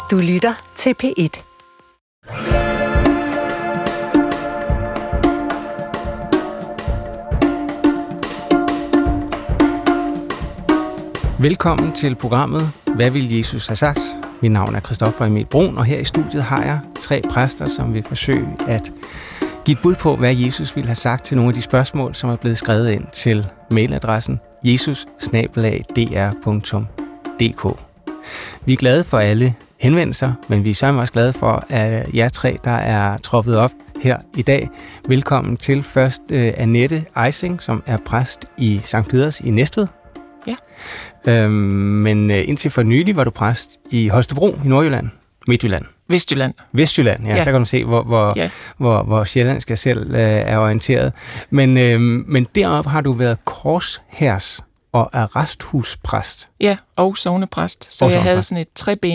Du lytter til P1. Velkommen til programmet Hvad vil Jesus have sagt? Mit navn er Christoffer Emil Brun, og her i studiet har jeg 3 præster, som vil forsøge at give et bud på, hvad Jesus ville have sagt til nogle af de spørgsmål, som er blevet skrevet ind til mailadressen jesus@dr.dk. Vi er glade for alle henvendelser, men vi er sørme også glade for, at jer 3, der er troppet op her i dag. Velkommen til først Annette Eising, som er præst i Sankt Peders i Næstved. Ja. Men indtil for nylig var du præst i Holstebro i Nordjylland, Midtjylland. Vestjylland, ja. Der kan du se, hvor sjællandsk jeg selv er orienteret. Men deroppe har du været korshærs og arresthuspræst. Ja, og sognepræst. Så jeg havde sådan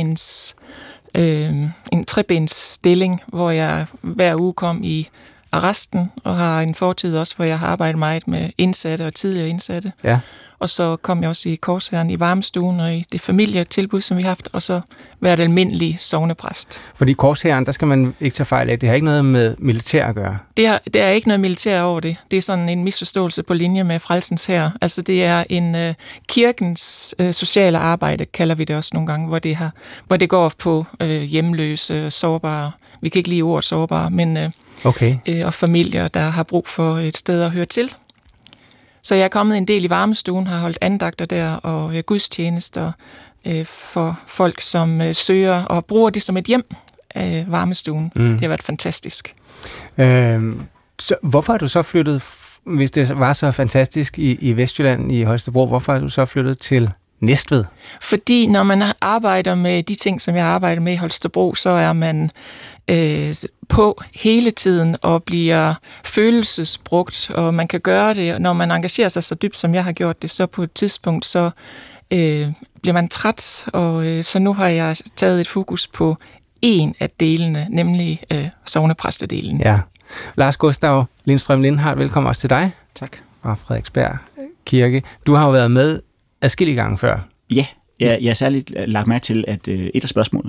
en trebens stilling, hvor jeg hver uge kom i arresten, og har en fortid også, hvor jeg har arbejdet meget med indsatte og tidligere indsatte. Ja. Og så kom jeg også i korshæren i varmestuen og i det familietilbud, som vi har haft, og så været almindelig sognepræst. Fordi korshæren, der skal man ikke tage fejl af, det har ikke noget med militær at gøre. Der er ikke noget militær over det. Det er sådan en misforståelse på linje med Frelsens Hær. Altså det er en kirkens sociale arbejde, kalder vi det også nogle gange, hvor det går på hjemløse, sårbare, vi kan ikke lide ordet sårbare, men og familier, der har brug for et sted at høre til. Så jeg er kommet en del i varmestuen, har holdt andagter der og gudstjenester for folk, som søger og bruger det som et hjem, varmestuen. Det har været fantastisk. Så hvorfor har du så flyttet, hvis det var så fantastisk i Vestjylland, i Holstebro, hvorfor har du så flyttet til Næstved? Fordi når man arbejder med de ting, som jeg arbejder med i Holstebro, så er man på hele tiden og bliver følelsesbrugt, og man kan gøre det, når man engagerer sig så dybt, som jeg har gjort det, så på et tidspunkt, så bliver man træt, og så nu har jeg taget et fokus på en af delene, nemlig sognepræstedelen. Ja. Lars Gustav Lindstrøm Lindhardt, velkommen også til dig. Tak. Fra Frederiksberg Kirke. Du har jo været med adskillige gange før. Ja, jeg har særligt lagt mærke til, at et af spørgsmålene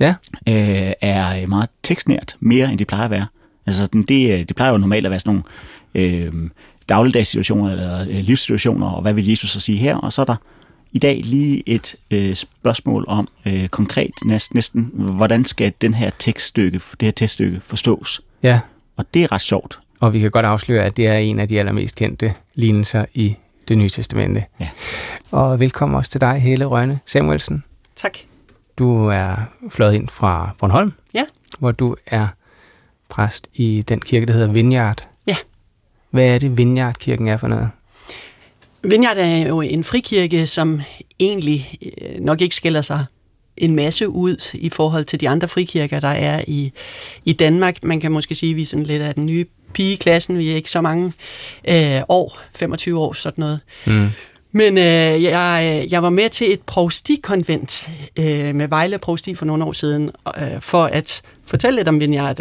er meget tekstnært, mere end det plejer at være. Altså, det plejer jo normalt at være sådan nogle dagligdagssituationer eller livssituationer, og hvad vil Jesus så sige her? Og så er der i dag lige et spørgsmål om konkret næsten, hvordan skal det her tekststykke forstås? Ja. Og det er ret sjovt. Og vi kan godt afsløre, at det er en af de allermest kendte lignelser i Det Nye Testamente. Ja. Og velkommen også til dig, Helle Rønne Samuelsen. Tak. Du er fløjet ind fra Bornholm, hvor du er præst i den kirke, der hedder Vineyard. Ja. Hvad er det, Vineyard-kirken er for noget? Vineyard er jo en frikirke, som egentlig nok ikke skiller sig en masse ud i forhold til de andre frikirker, der er i Danmark. Man kan måske sige, at vi er sådan lidt af den nye pige i klassen. Vi er ikke så mange år, 25 år, sådan noget. Mm. Men jeg var med til et provstikonvent med Vejle Provsti for nogle år siden, for at fortælle lidt om Vineyard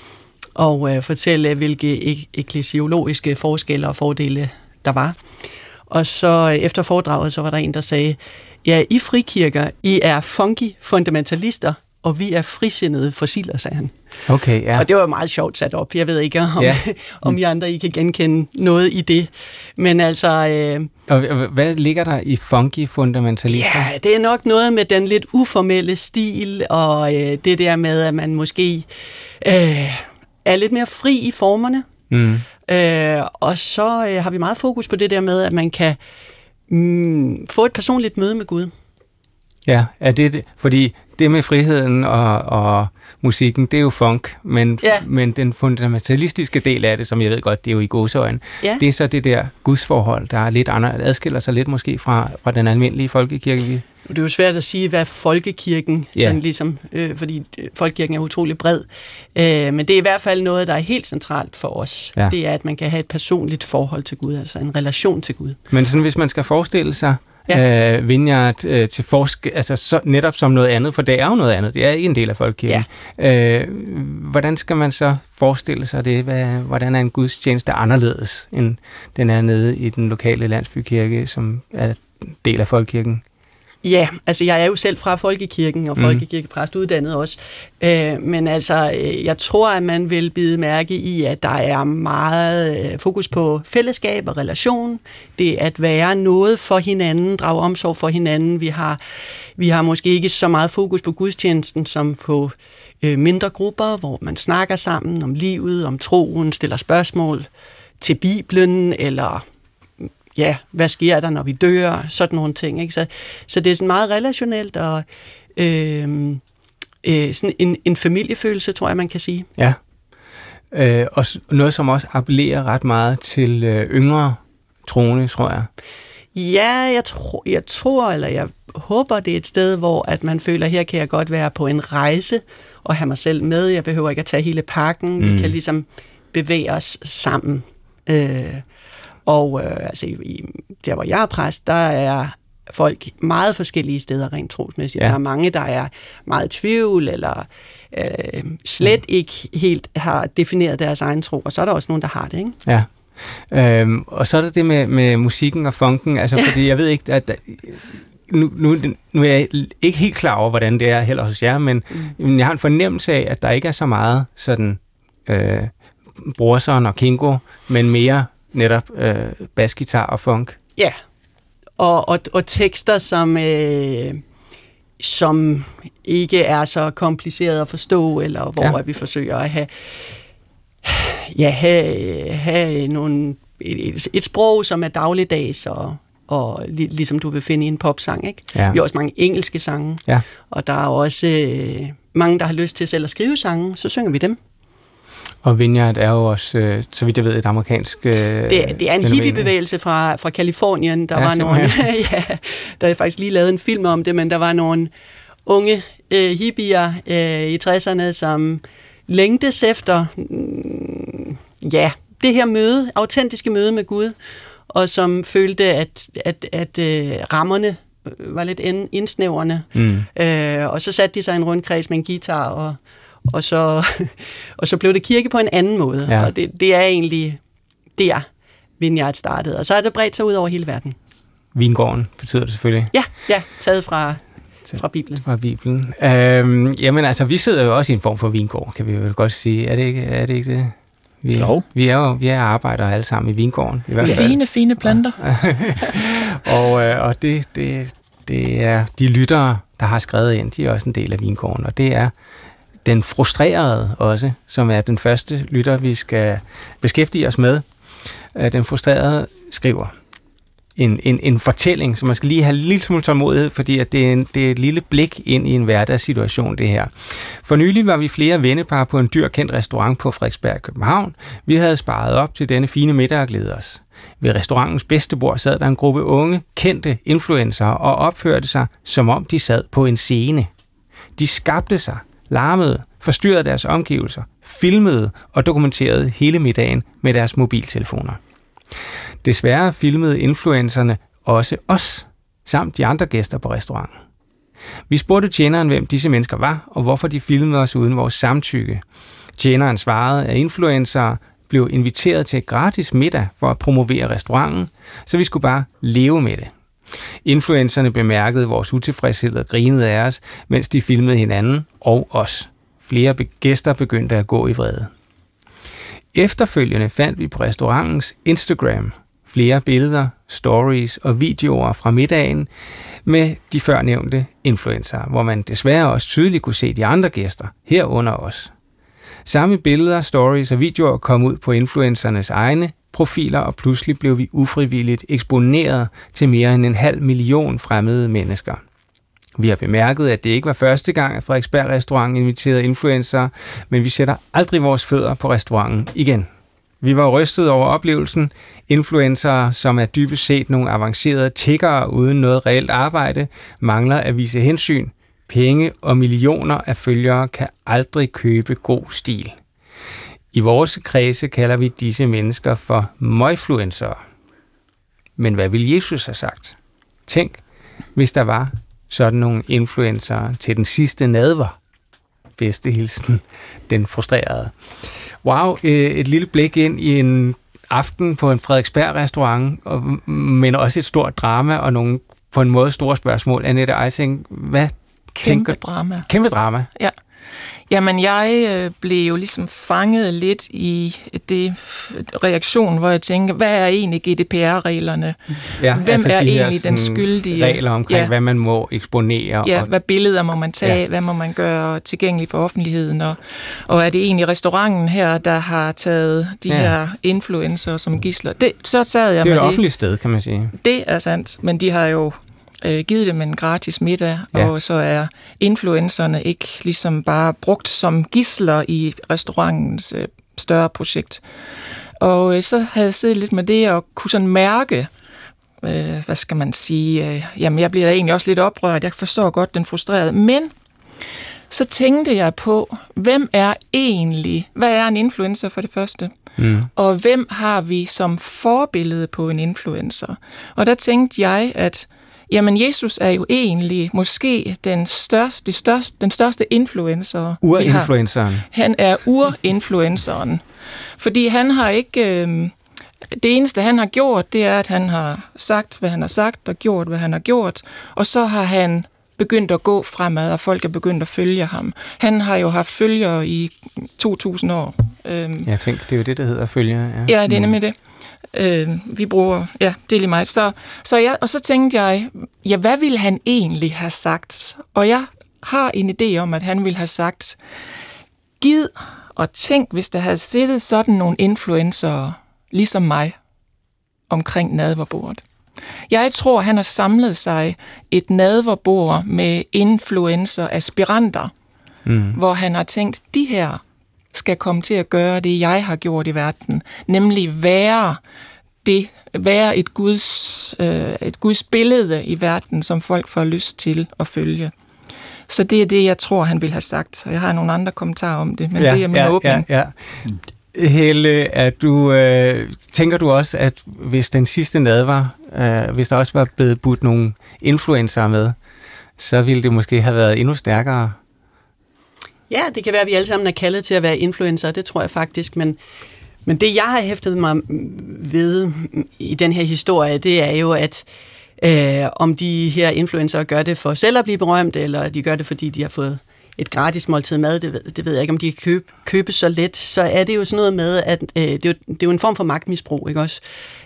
og fortælle, hvilke ekklesiologiske forskelle og fordele der var. Og så efter foredraget, så var der en, der sagde, ja, I frikirker, I er funky fundamentalister, og vi er frisindede fossiler, sagde han. Okay, ja. Og det var meget sjovt sat op. Jeg ved ikke, om I andre I kan genkende noget i det. Men altså... Og hvad ligger der i funky fundamentalister? Ja, det er nok noget med den lidt uformelle stil, og det der med, at man måske er lidt mere fri i formerne. Mm. Og så har vi meget fokus på det der med, at man kan få et personligt møde med Gud. Ja, er det fordi det med friheden og musikken, det er jo funk, men den fundamentalistiske del af det, som jeg ved godt, det er jo i gåseøjne, det er så det der gudsforhold, der er lidt adskiller sig lidt måske fra den almindelige folkekirke. Det er jo svært at sige, hvad folkekirken, sådan ligesom, fordi folkekirken er utrolig bred, men det er i hvert fald noget, der er helt centralt for os. Ja. Det er, at man kan have et personligt forhold til Gud, altså en relation til Gud. Men sådan, hvis man skal forestille sig Vineyard til altså netop som noget andet, for det er jo noget andet, det er ikke en del af folkekirken. Ja. Hvordan skal man så forestille sig det? Hvordan er en gudstjeneste anderledes, end den er nede i den lokale landsbykirke, som er del af folkekirken? Ja, altså jeg er jo selv fra folkekirken, og folkekirkepræst uddannet også. Men altså, jeg tror, at man vil bide mærke i, at der er meget fokus på fællesskab og relation. Det at være noget for hinanden, drage omsorg for hinanden. Vi har måske ikke så meget fokus på gudstjenesten som på mindre grupper, hvor man snakker sammen om livet, om troen, stiller spørgsmål til Bibelen, eller ja, hvad sker der, når vi dør, sådan nogle ting. Ikke? Så det er sådan meget relationelt, og sådan en familiefølelse, tror jeg, man kan sige. Ja, og noget, som også appellerer ret meget til yngre troende, tror jeg. Ja, jeg håber, det er et sted, hvor at man føler, her kan jeg godt være på en rejse, og have mig selv med. Jeg behøver ikke at tage hele pakken. Vi kan ligesom bevæge os sammen. Altså der, hvor jeg er præst, der er folk meget forskellige steder rent trosmæssigt. Ja. Der er mange, der er meget tvivl, eller slet ikke helt har defineret deres egen tro, og så er der også nogen, der har det, ikke? Ja. Og så er det med musikken og funken, altså fordi jeg ved ikke, at nu er jeg ikke helt klar over, hvordan det er heller hos jer, men jeg har en fornemmelse af, at der ikke er så meget sådan Brorson og Kingo, men mere netop basgitar og funk. Ja, og tekster, som ikke er så kompliceret at forstå, eller hvor vi forsøger at have et sprog, som er dagligdags, og ligesom du vil finde i en popsang, ikke? Ja. Vi har også mange engelske sange, og der er også mange, der har lyst til selv at skrive sange, så synger vi dem. Og Vineyard er jo også, så vidt jeg ved, et amerikansk det er en hippiebevægelse fra Californien. Der var nogle, der er faktisk lige lavet en film om det, men der var nogle unge hippier i 60'erne, som længtes efter det her møde, autentiske møde med Gud, og som følte, at rammerne var lidt indsnævrende. Og så satte de sig i en rundkreds med en guitar, og så blev det kirke på en anden måde. Ja. Og det er egentlig der, Vineyard startede. Og så er det bredt sig ud over hele verden. Vingården betyder det selvfølgelig. Ja, taget fra Bibelen. Fra Bibelen. Jamen altså, vi sidder jo også i en form for vingård, kan vi jo godt sige. Er det ikke det? Vi er arbejdere alle sammen i vingården. I hvert fald. Fine planter. og det er de lyttere, der har skrevet ind, de er også en del af vingården, og det er den frustrerede også, som er den første lytter, vi skal beskæftige os med. Den frustrerede skriver en fortælling, så man skal lige have en lille smule tålmodighed, fordi at det er et lille blik ind i en hverdagssituation, det her. For nylig var vi flere vennepar på en dyr kendt restaurant på Frederiksberg i København. Vi havde sparet op til denne fine middag og glædet os. Ved restaurantens bedste bord sad der en gruppe unge, kendte influencer og opførte sig, som om de sad på en scene. De skabte sig, larmede, forstyrrede deres omgivelser, filmede og dokumenterede hele middagen med deres mobiltelefoner. Desværre filmede influencerne også os, samt de andre gæster på restauranten. Vi spurgte tjeneren, hvem disse mennesker var, og hvorfor de filmede os uden vores samtykke. Tjeneren svarede, at influencere blev inviteret til et gratis middag for at promovere restauranten, så vi skulle bare leve med det. Influencerne bemærkede vores utilfredshed og grinede af os, mens de filmede hinanden og os. Flere gæster begyndte at gå i vrede. Efterfølgende fandt vi på restaurantens Instagram flere billeder, stories og videoer fra middagen med de førnævnte influencer, hvor man desværre også tydeligt kunne se de andre gæster, herunder os. Samme billeder, stories og videoer kom ud på influencernes egne profiler, og pludselig blev vi ufrivilligt eksponeret til mere end 500.000 fremmede mennesker. Vi har bemærket, at det ikke var første gang, at Frederiksberg Restaurant inviterede influencer, men vi sætter aldrig vores fødder på restauranten igen. Vi var rystet over oplevelsen. Influencer, som er dybest set nogle avancerede tiggere uden noget reelt arbejde, mangler at vise hensyn. Penge og millioner af følgere kan aldrig købe god stil. I vores kredse kalder vi disse mennesker for møgfluencere. Men hvad ville Jesus have sagt? Tænk, hvis der var sådan nogle influencer til den sidste nadver. Bedste hilsen, den frustrerede. Wow, et lille blik ind i en aften på en Frederiksberg-restaurant, men også et stort drama og nogle på en måde store spørgsmål. Annette Eising, hvad tænker du? Drama. Kæmpe drama. Ja. Jamen, jeg blev jo ligesom fanget lidt i det reaktion, hvor jeg tænker, hvad er egentlig GDPR-reglerne? Ja, hvem altså er de egentlig den skyldige? Regler omkring, hvad man må eksponere. Ja, hvad billeder må man tage, hvad må man gøre tilgængeligt for offentligheden, og er det egentlig restauranten her, der har taget de her influencer som gidsler? Så sad jeg det er med et offentligt sted, kan man sige. Det er sandt, men de har jo givet dem en gratis middag, og så er influencerne ikke ligesom bare brugt som gidsler i restaurantens større projekt. Og så havde jeg siddet lidt med det, og kunne sådan mærke, hvad skal man sige, jamen jeg bliver da egentlig også lidt oprørt, jeg forstår godt den frustrerede, men så tænkte jeg på, hvad er en influencer for det første? Og hvem har vi som forbillede på en influencer? Og der tænkte jeg, at jamen, Jesus er jo egentlig måske den største influencer. Urinfluenceren. Han er urinfluenceren. Fordi han har ikke... det eneste, han har gjort, det er, at han har sagt, hvad han har sagt, og gjort, hvad han har gjort. Og så har han begyndt at gå fremad, og folk er begyndt at følge ham. Han har jo haft følgere i 2000 år. Jeg tænker, det er jo det, der hedder følgere. Ja, det er nemlig det. Vi bruger, det er lige mig. Og så tænkte jeg, hvad ville han egentlig have sagt? Og jeg har en idé om, at han ville have sagt, gid og tænk, hvis der havde siddet sådan nogle influencer, ligesom mig, omkring nadverbordet. Jeg tror, han har samlet sig et nadverbord med influencer-aspiranter, hvor han har tænkt, de her skal komme til at gøre det, jeg har gjort i verden, nemlig være et Guds billede i verden, som folk får lyst til at følge. Så det er det, jeg tror, han vil have sagt. Og jeg har nogle andre kommentarer om det, men det er min åbning. Ja. Helle, tænker du også, at hvis den sidste nadver, hvis der også var blevet budt nogle influencer med, så ville det måske have været endnu stærkere? Ja, det kan være, at vi alle sammen er kaldet til at være influencer, det tror jeg faktisk, men det, jeg har hæftet mig ved i den her historie, det er jo, at om de her influencer gør det for selv at blive berømt, eller de gør det, fordi de har fået et gratis måltid mad, det ved jeg ikke, om de kan købe så let, så er det jo sådan noget med, at det er jo en form for magtmisbrug, ikke også?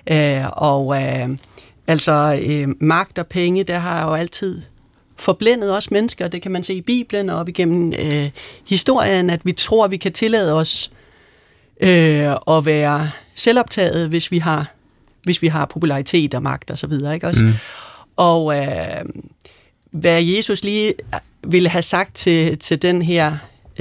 Magt og penge, der har jo altid forblændet os mennesker, det kan man se i Bibelen og op igennem historien, at vi tror, at vi kan tillade os at være selvoptaget, hvis vi har popularitet og magt og så videre, ikke også? Og hvad Jesus lige ville have sagt til den her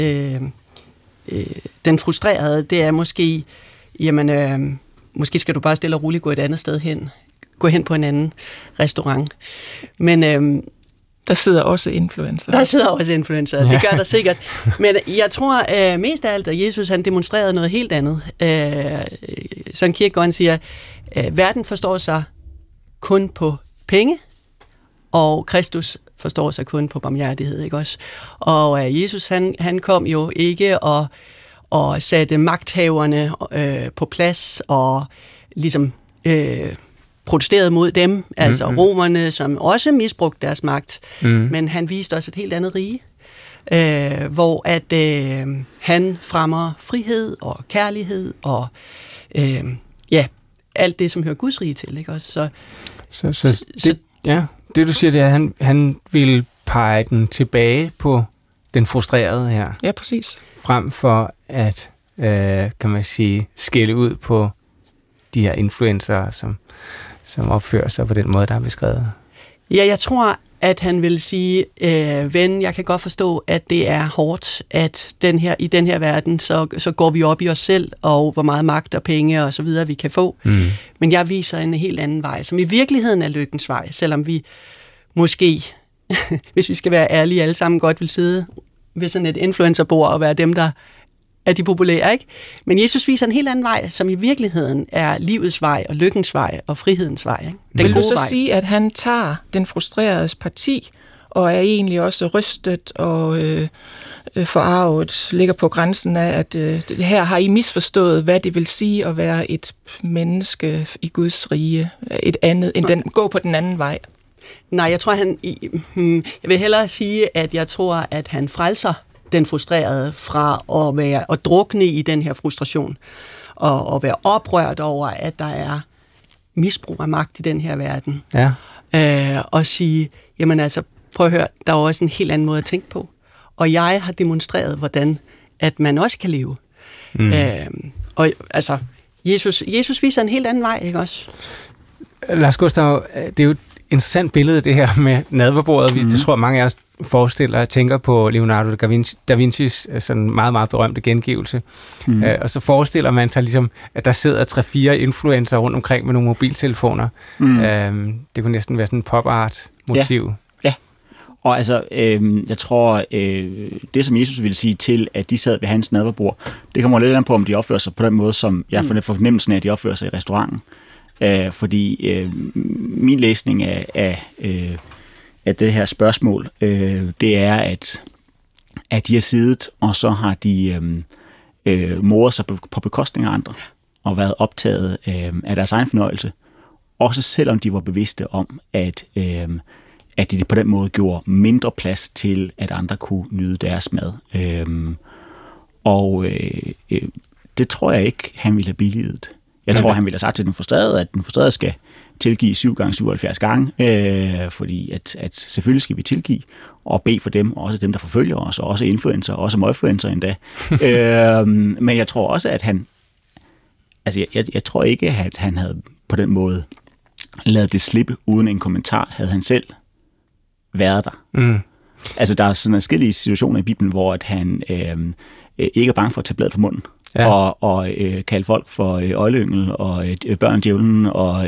den frustrerede, det er måske, jamen, måske skal du bare stille og roligt gå et andet sted hen. Gå hen på en anden restaurant. Men der sidder også influencer. Det gør der sikkert. Men jeg tror mest af alt, at Jesus han demonstrerede noget helt andet. Søren Kierkegaard siger, verden forstår sig kun på penge, og Kristus forstår sig kun på barmhjertighed, ikke også? Og Jesus han kom jo ikke og satte magthaverne på plads og ligesom protesterede mod dem, altså romerne, som også misbrugte deres magt, men han viste også et helt andet rige, hvor at han fremmer frihed og kærlighed og alt det, som hører Guds rige til, ikke også? Det du siger, det er, at han vil pege den tilbage på den frustrerede her. Ja, præcis. Frem for at, kan man sige, skælde ud på de her influencer, som opfører sig på den måde, der er beskrevet. Ja, jeg tror, at han vil sige, ven, jeg kan godt forstå, at det er hårdt, at i den her verden, så går vi op i os selv, og hvor meget magt og penge og så videre, vi kan få. Men jeg viser en helt anden vej, som i virkeligheden er lykkens vej, selvom vi måske, hvis vi skal være ærlige, alle sammen godt vil sidde ved sådan et influencerbord og være dem, der er de populære, ikke? Men Jesus viser en helt anden vej, som i virkeligheden er livets vej og lykkens vej og frihedens vej, ikke? Den vil du så sige, at han tager den frustreredes parti, og er egentlig også rystet og forarvet, ligger på grænsen af, at her har I misforstået, hvad det vil sige at være et menneske i Guds rige, et andet, gå på den anden vej? Nej, jeg tror, jeg vil hellere sige, at jeg tror, at han frelser den frustrerede fra at drukne i den her frustration, og være oprørt over, at der er misbrug af magt i den her verden. Ja. Og sige, jamen altså, prøv at høre, der er også en helt anden måde at tænke på. Og jeg har demonstreret, hvordan at man også kan leve. Og altså, Jesus viser en helt anden vej, ikke også? Lars Gustav, det er jo et interessant billede, det her med nadverbordet. Det tror mange af os forestiller og tænker på Leonardo da Vincis sådan meget, meget berømte gengivelse. Og så forestiller man sig ligesom, at der sidder 3-4 influencer rundt omkring med nogle mobiltelefoner. Det kunne næsten være sådan en pop-art-motiv. Ja. Og altså, jeg tror, det som Jesus ville sige til, at de sad ved hans nadverbord, det kommer lidt an på, om de opfører sig på den måde, som jeg får fornemmelsen af, at de opfører sig i restauranten. Fordi min læsning af det her spørgsmål, det er, at de har siddet, og så har de moret sig på bekostning af andre, og været optaget af deres egen fornøjelse, også selvom de var bevidste om, at de på den måde gjorde mindre plads til, at andre kunne nyde deres mad. Det tror jeg ikke, han ville have billiget. Jeg tror, han ville have sagt til den frustrerede, at den frustrerede skal tilgive 7 gange 77 gange, fordi at selvfølgelig skal vi tilgive og bede for dem, også dem, der forfølger os, og også influencer, også møgfluencer endda. Men jeg tror også, at han... Altså, jeg tror ikke, at han havde på den måde ladet det slippe uden en kommentar, havde han selv været der. Altså, der er sådan forskellige situationer i Bibelen, hvor at han ikke er bange for at tage bladet på munden. Ja. Og kalde folk for øgleyngel og børn djævlen, og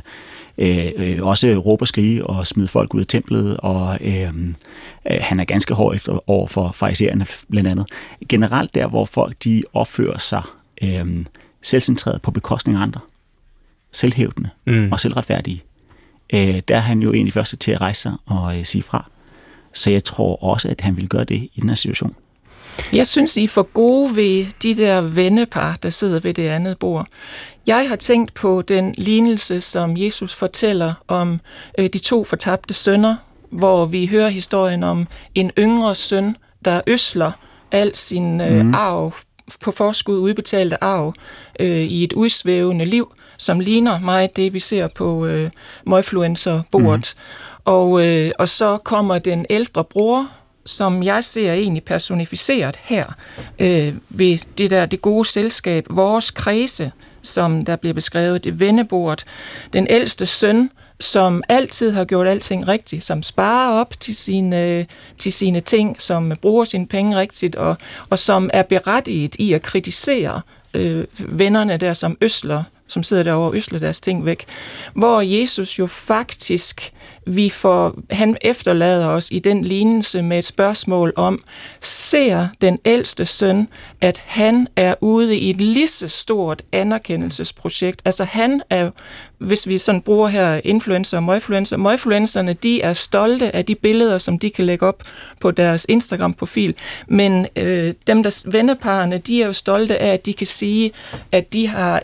også råbe og skrige og smide folk ud af templet, og han er ganske hård over for farisæerne blandt andet. Generelt der, hvor folk de opfører sig selvcentreret på bekostning af andre, selvhævdende og selvretfærdige, der er han jo egentlig første til at rejse sig og sige fra. Så jeg tror også, at han vil gøre det i den her situation. Jeg synes, I er for gode ved de der vennepar, der sidder ved det andet bord. Jeg har tænkt på den lignelse, som Jesus fortæller om de 2 fortabte sønner, hvor vi hører historien om en yngre søn, der ødsler al sin arv, på forskud udbetalte arv, i et udsvævende liv, som ligner meget det, vi ser på møgfluencerbordet. Og så kommer den ældre bror, som jeg ser egentlig personificeret her, ved det gode selskab, vores kredse, som der bliver beskrevet, det vennebordet, den ældste søn, som altid har gjort alting rigtigt, som sparer op til sine ting, som bruger sine penge rigtigt, og som er berettiget i at kritisere vennerne der, som sidder derovre og øsler deres ting væk. Hvor Jesus jo faktisk, han efterlader os i den lignelse med et spørgsmål om, ser den ældste søn, at han er ude i et lige så stort anerkendelsesprojekt. Altså han er, hvis vi sådan bruger her influencer og møgfluencerne, de er stolte af de billeder, som de kan lægge op på deres Instagram-profil, men dem, der venneparerne, de er jo stolte af, at de kan sige, at de har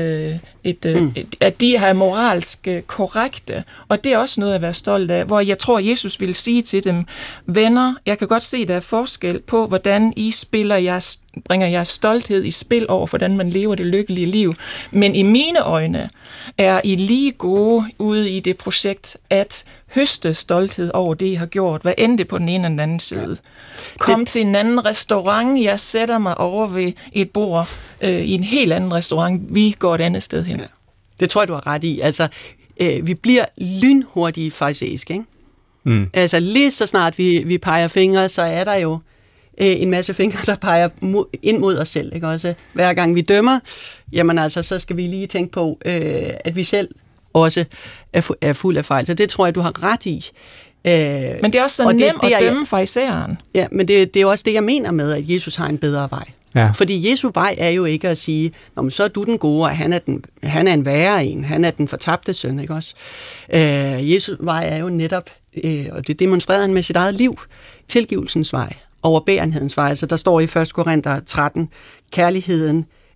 at de er moralsk korrekte, og det er også noget at være stolt af, hvor jeg tror, Jesus vil sige til dem, venner, jeg kan godt se, der er forskel på, hvordan I bringer jeres stolthed i spil over, hvordan man lever det lykkelige liv, men i mine øjne er I lige gode ude i det projekt at høste stolthed over det, I har gjort, hvad end det på den ene eller den anden side. Kom til en anden restaurant, jeg sætter mig over ved et bord i en helt anden restaurant, vi går et andet sted hen. Ja. Det tror jeg, du har ret i. Altså, vi bliver lynhurtige farisæisk, ikke? Altså, lige så snart vi peger fingre, så er der jo en masse fingre, der peger ind mod os selv, ikke? Også hver gang vi dømmer, jamen altså, så skal vi lige tænke på, at vi selv også er fuld af fejl. Så det tror jeg, du har ret i. Men det er også så nemt at dømme farisæeren. Ja, men det er jo også det, jeg mener med, at Jesus har en bedre vej. Ja. Fordi Jesu vej er jo ikke at sige, men så er du den gode, og han er en værre en, han er den fortabte søn, ikke også? Jesu vej er jo netop, og det demonstrerede han med sit eget liv, tilgivelsens vej, overbærenhedens vej. Altså der står i 1. Korinther 13, kærligheden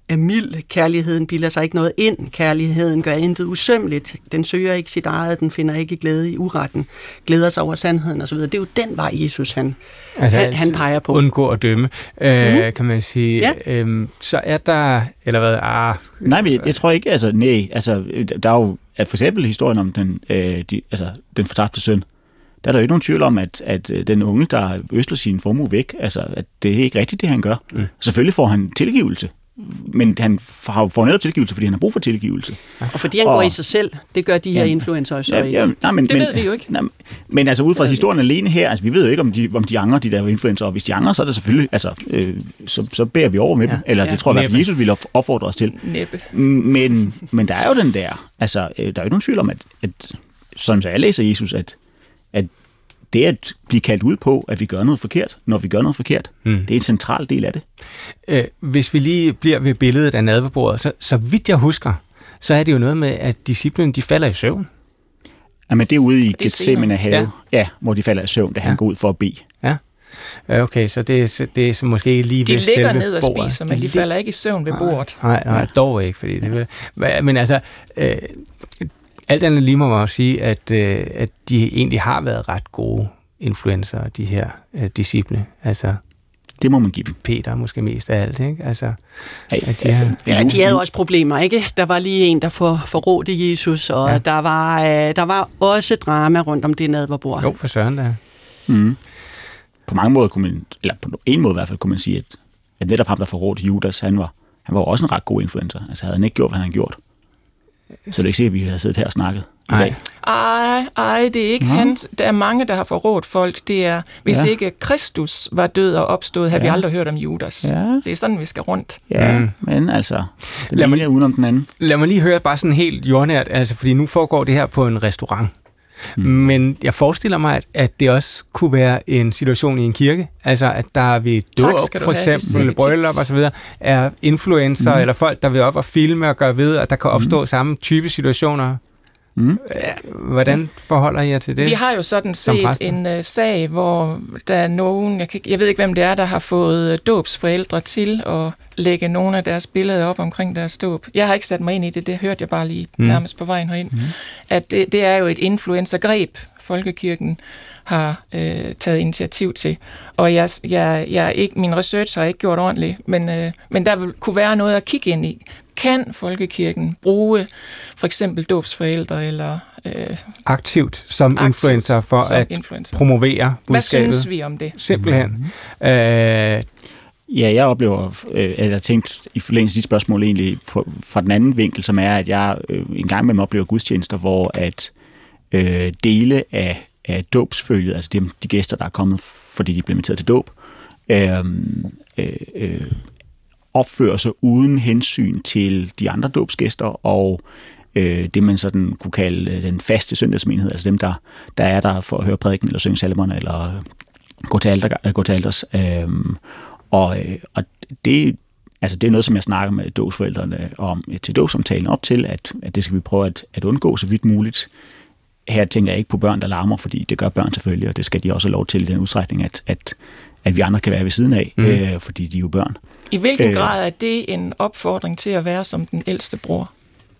er mild. Kærligheden bilder sig ikke noget ind. Kærligheden gør intet usømmeligt. Den søger ikke sit eget. Den finder ikke glæde i uretten. Glæder sig over sandheden osv. Det er jo den vej, Jesus han peger på. Undgå at dømme, kan man sige. Ja. Så er der, eller hvad? Nej, men jeg tror ikke, der er jo for eksempel historien om den fortabte søn. Der er der jo ikke nogen tvivl om, at den unge, der øsler sin formue væk, altså, at det er ikke rigtigt, det han gør. Selvfølgelig får han tilgivelse, men han får netop tilgivelse, fordi han har brug for tilgivelse. Og fordi han går i sig selv, det gør de her influencer så ikke. Det ved vi jo ikke. Men altså ud fra historien alene her, altså vi ved jo ikke, om de angrer, de der influencer, og hvis de angrer, så er det selvfølgelig, altså, så bærer vi over med dem, eller det tror jeg, at Jesus ville opfordre os til. Næppe. Men der er jo den der, altså der er jo ikke nogen tvivl om, at som jeg læser Jesus, at det at blive kaldt ud på, at vi gør noget forkert, når vi gør noget forkert, det er en central del af det. Hvis vi lige bliver ved billedet af nadverbordet, så vidt jeg husker, så er det jo noget med, at disciplinen, de falder i søvn. Jamen det er ude i Getsemane have, hvor de falder i søvn, da han går ud for at bede. Ja. Okay, så det er så måske lige ved selve bordet. De ligger ned og spiser, men de falder ikke i søvn ved bordet. Nej, dog ikke, fordi det vil. Men altså, alt andet lige må man jo sige, at de egentlig har været ret gode influencer, de her disciple. Altså, det må man give dem. Peter måske mest af alt, ikke? Altså, de havde også problemer, ikke? Der var lige en, der forrådte Jesus, og der var også drama rundt om det nadverbord. Jo, for søren da. På mange måder kunne man, eller på en måde i hvert fald, kunne man sige, at netop ham, der forrådte Judas, han var også en ret god influencer. Altså havde han ikke gjort, hvad han havde gjort. Så det er ikke sikkert, at vi havde siddet her og snakket i dag. Ej, det er ikke hans. Der er mange, der har forrådt folk. Det er, hvis ikke Kristus var død og opstået, havde vi aldrig hørt om Judas. Ja. Det er sådan, vi skal rundt. Ja, men altså, det er uden om den anden. Lad mig lige høre bare sådan helt jordnært, altså, fordi nu foregår det her på en restaurant. Men jeg forestiller mig, at det også kunne være en situation i en kirke, altså at der ved dåb, for eksempel bryllup og så videre, er influencer eller folk, der vil op og filme og gøre ved, at der kan opstå samme type situationer. Hvordan forholder I jer til det? Vi har jo sådan set en sag, hvor der er nogen, jeg ved ikke, hvem det er, der har fået dåbsforældre til at lægge nogle af deres billeder op omkring deres dåb. Jeg har ikke sat mig ind i det, det hørte jeg bare lige nærmest på vejen herind. At det er jo et influencergreb, Folkekirken har taget initiativ til. Og jeg ikke, min research har ikke gjort ordentligt, men der kunne være noget at kigge ind i. Kan Folkekirken bruge for eksempel dåbsforældre eller aktivt som influencer for at promovere budskabet? Hvad synes vi om det? Simpelthen. Ja, jeg oplever, at jeg tænkt i forlængelse af de spørgsmål egentlig fra den anden vinkel, som er, at jeg en gang imellem oplever gudstjenester, hvor at dele af dåbsfølget, altså de gæster, der er kommet, fordi de blev inviteret til dåb, opfører sig uden hensyn til de andre dåbsgæster og det, man sådan kunne kalde den faste søndagsmenighed, altså dem, der er der for at høre prædiken eller synge salmerne eller gå til alters. Og det er noget, som jeg snakker med dåbsforældrene om til dåbssamtalen op til, at det skal vi prøve at undgå så vidt muligt. Her tænker jeg ikke på børn, der larmer, fordi det gør børn selvfølgelig, og det skal de også have lov til i den udstrækning, at vi andre kan være ved siden af, fordi de er jo børn. I hvilken grad er det en opfordring til at være som den ældste bror?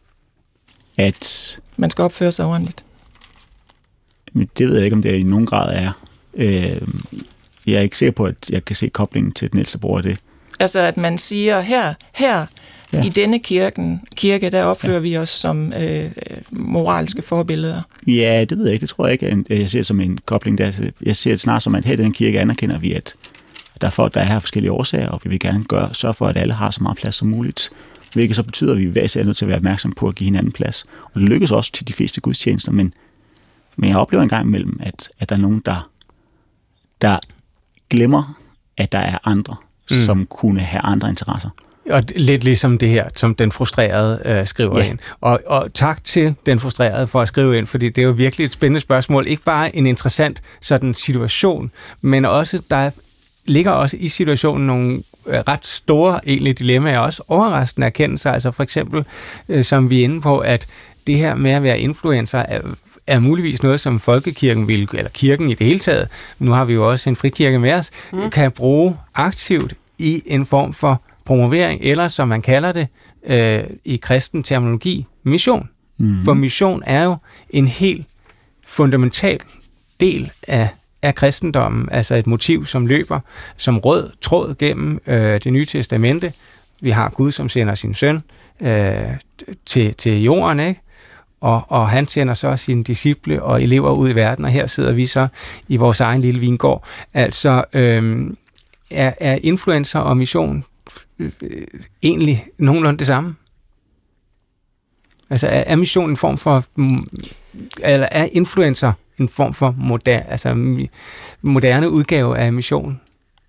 At man skal opføre sig ordentligt? Det ved jeg ikke, om det i nogen grad er. Jeg er ikke sikker på, at jeg kan se koblingen til den ældste bror af det. Altså at man siger, her i denne kirke, der opfører vi os som moralske forbilleder. Ja, det ved jeg ikke. Det tror jeg ikke, jeg ser det som en kobling. Jeg ser det snart som, at her i den kirke anerkender vi, at der er folk, der er her af forskellige årsager, og vi vil gerne sørge for, at alle har så meget plads som muligt. Hvilket så betyder, at vi hver især er nødt til at være opmærksom på at give hinanden plads. Og det lykkes også til de fleste gudstjenester, men jeg oplever en gang imellem, at der er nogen, der glemmer, at der er andre, som kunne have andre interesser. Og lidt ligesom det her, som den frustrerede skriver ind. Og tak til den frustrerede for at skrive ind, fordi det er jo virkelig et spændende spørgsmål. Ikke bare en interessant sådan situation, men også, der ligger også i situationen nogle ret store egentlig dilemmaer, også overraskende erkendelser. Altså for eksempel, som vi er inde på, at det her med at være influencer er muligvis noget, som folkekirken vil, eller kirken i det hele taget, nu har vi jo også en frikirke med os, kan bruge aktivt i en form for promovering, eller som man kalder det i kristen terminologi, mission. Mm-hmm. For mission er jo en helt fundamental del af kristendommen, altså et motiv, som løber som rød tråd gennem det nye testamente. Vi har Gud, som sender sin søn til jorden, ikke? Og han sender så sine disciple og elever ud i verden, og her sidder vi så i vores egen lille vingård. Altså er influencer og mission egentlig nogenlunde det samme? Altså er mission en form for, eller er influencer en form for moderne udgave af mission?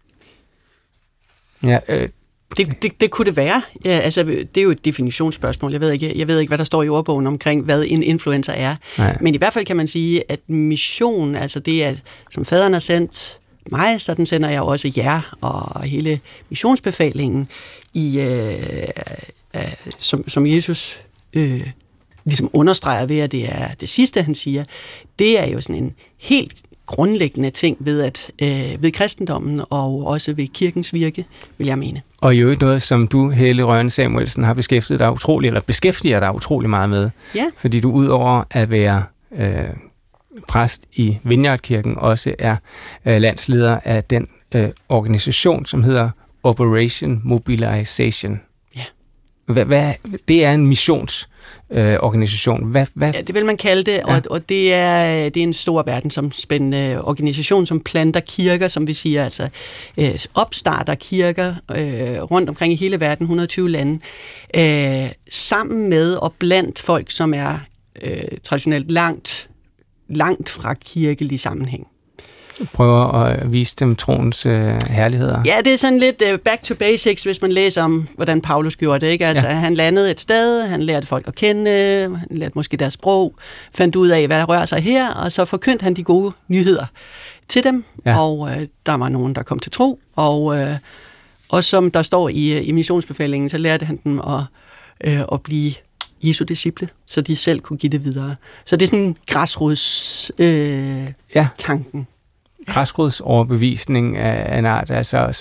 Ja, Det kunne det være. Ja, altså, det er jo et definitionsspørgsmål. Jeg ved ikke, hvad der står i ordbogen omkring, hvad en influencer er. Nej. Men i hvert fald kan man sige, at mission, altså det er, som faderen har sendt mig, sådan sender jeg også jer og hele missionsbefalingen som Jesus ligesom understreger ved, at det er det sidste, han siger. Det er jo sådan en helt grundlæggende ting ved kristendommen og også ved kirkens virke, vil jeg mene. Og jo noget, som du, Helle Rønne Samuelsen, har beskæftiger dig utrolig meget med. Ja. Fordi du udover at være præst i Vineyardkirken, også er landsleder af den organisation, som hedder Operation Mobilization. Ja. Det er en missionsorganisation. Ja, det vil man kalde det, ja. Og det er en stor verdensomspændende organisation, som planter kirker, som vi siger, altså opstarter kirker rundt omkring i hele verden, 120 lande, sammen med og blandt folk, som er traditionelt langt fra kirkelig sammenhæng. Prøver at vise dem troens herligheder. Ja, det er sådan lidt back to basics, hvis man læser om, hvordan Paulus gjorde det. Ikke? Altså, ja. Han landede et sted, han lærte folk at kende, han lærte måske deres sprog, fandt ud af, hvad der rører sig her, og så forkyndte han de gode nyheder til dem, ja. Og der var nogen, der kom til tro, og som der står i missionsbefalingen, så lærte han dem at blive Jesu disciple, så de selv kunne give det videre. Så det er sådan en græsrodstanken. Græsrodsoverbevisning af en art, altså,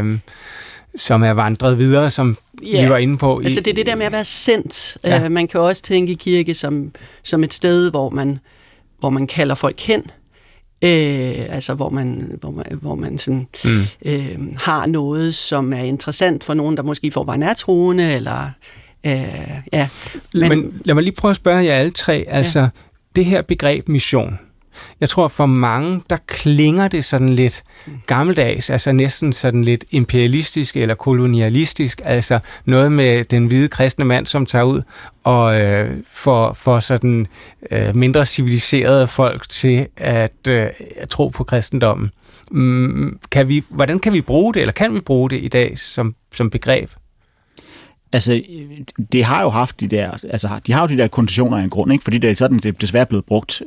som er vandret videre, som vi var inde på. Altså det er det der med at være sendt. Ja. Man kan også tænke kirke som et sted, hvor man kalder folk hen. Altså hvor man sådan, har noget, som er interessant for nogen, der måske får være nærtroende, eller ja. Men lad mig lige prøve at spørge jer alle tre, altså det her begreb mission. Jeg tror for mange, der klinger det sådan lidt gammeldags, altså næsten sådan lidt imperialistisk eller kolonialistisk, altså noget med den hvide kristne mand, som tager ud og får sådan mindre civiliserede folk til at tro på kristendommen. Hvordan kan vi bruge det, eller kan vi bruge det i dag som begreb? Altså, det har jo haft de har jo de der konditioner af en grund, ikke? Fordi det er sådan, det er desværre blevet brugt.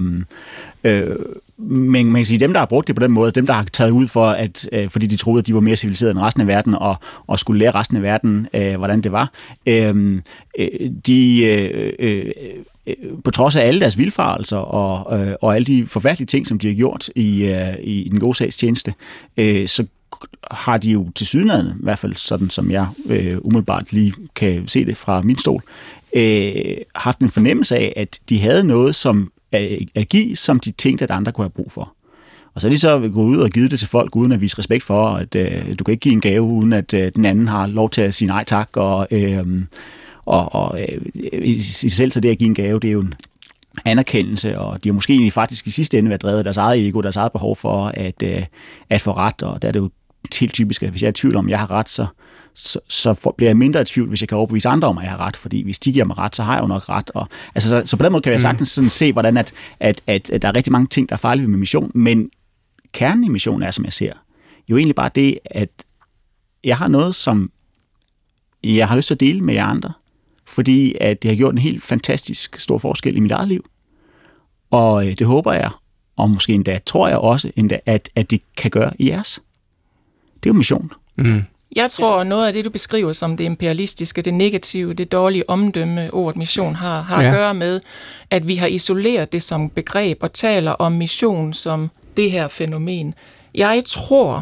Men man kan sige, dem, der har brugt det på den måde, dem, der har taget ud for, at fordi de troede, at de var mere civiliserede end resten af verden, og skulle lære resten af verden, hvordan det var, på trods af alle deres vildfarelser og alle de forfærdelige ting, som de har gjort i den gode sags tjeneste, så har de jo tilsyneladende, i hvert fald sådan som jeg umiddelbart lige kan se det fra min stol, haft en fornemmelse af, at de havde noget som at give, som de tænkte, at andre kunne have brug for. Og så er de så gået ud og givet det til folk, uden at vise respekt for, at du kan ikke give en gave, uden at den anden har lov til at sige nej tak, og i sig selv så det at give en gave, det er jo en anerkendelse, og de har måske egentlig faktisk i sidste ende været drevet af deres eget ego, deres eget behov for at få ret, og der er det jo helt typisk, at hvis jeg er i tvivl om, at jeg har ret, så bliver jeg mindre i tvivl, hvis jeg kan overbevise andre om, at jeg har ret, fordi hvis de giver mig ret, så har jeg jo nok ret. Og, altså, så på den måde kan jeg sagtens sådan se, hvordan at der er rigtig mange ting, der er farlige med mission, men kernen i mission er, som jeg ser, jo egentlig bare det, at jeg har noget, som jeg har lyst til at dele med jer andre, fordi at det har gjort en helt fantastisk stor forskel i mit eget liv. Og det håber jeg, og måske endda tror jeg også, at det kan gøre i jeres. Det er jo mission. Mm. Jeg tror, noget af det, du beskriver som det imperialistiske, det negative, det dårlige omdømme, ordet mission har at gøre med, at vi har isoleret det som begreb og taler om mission som det her fænomen. Jeg tror,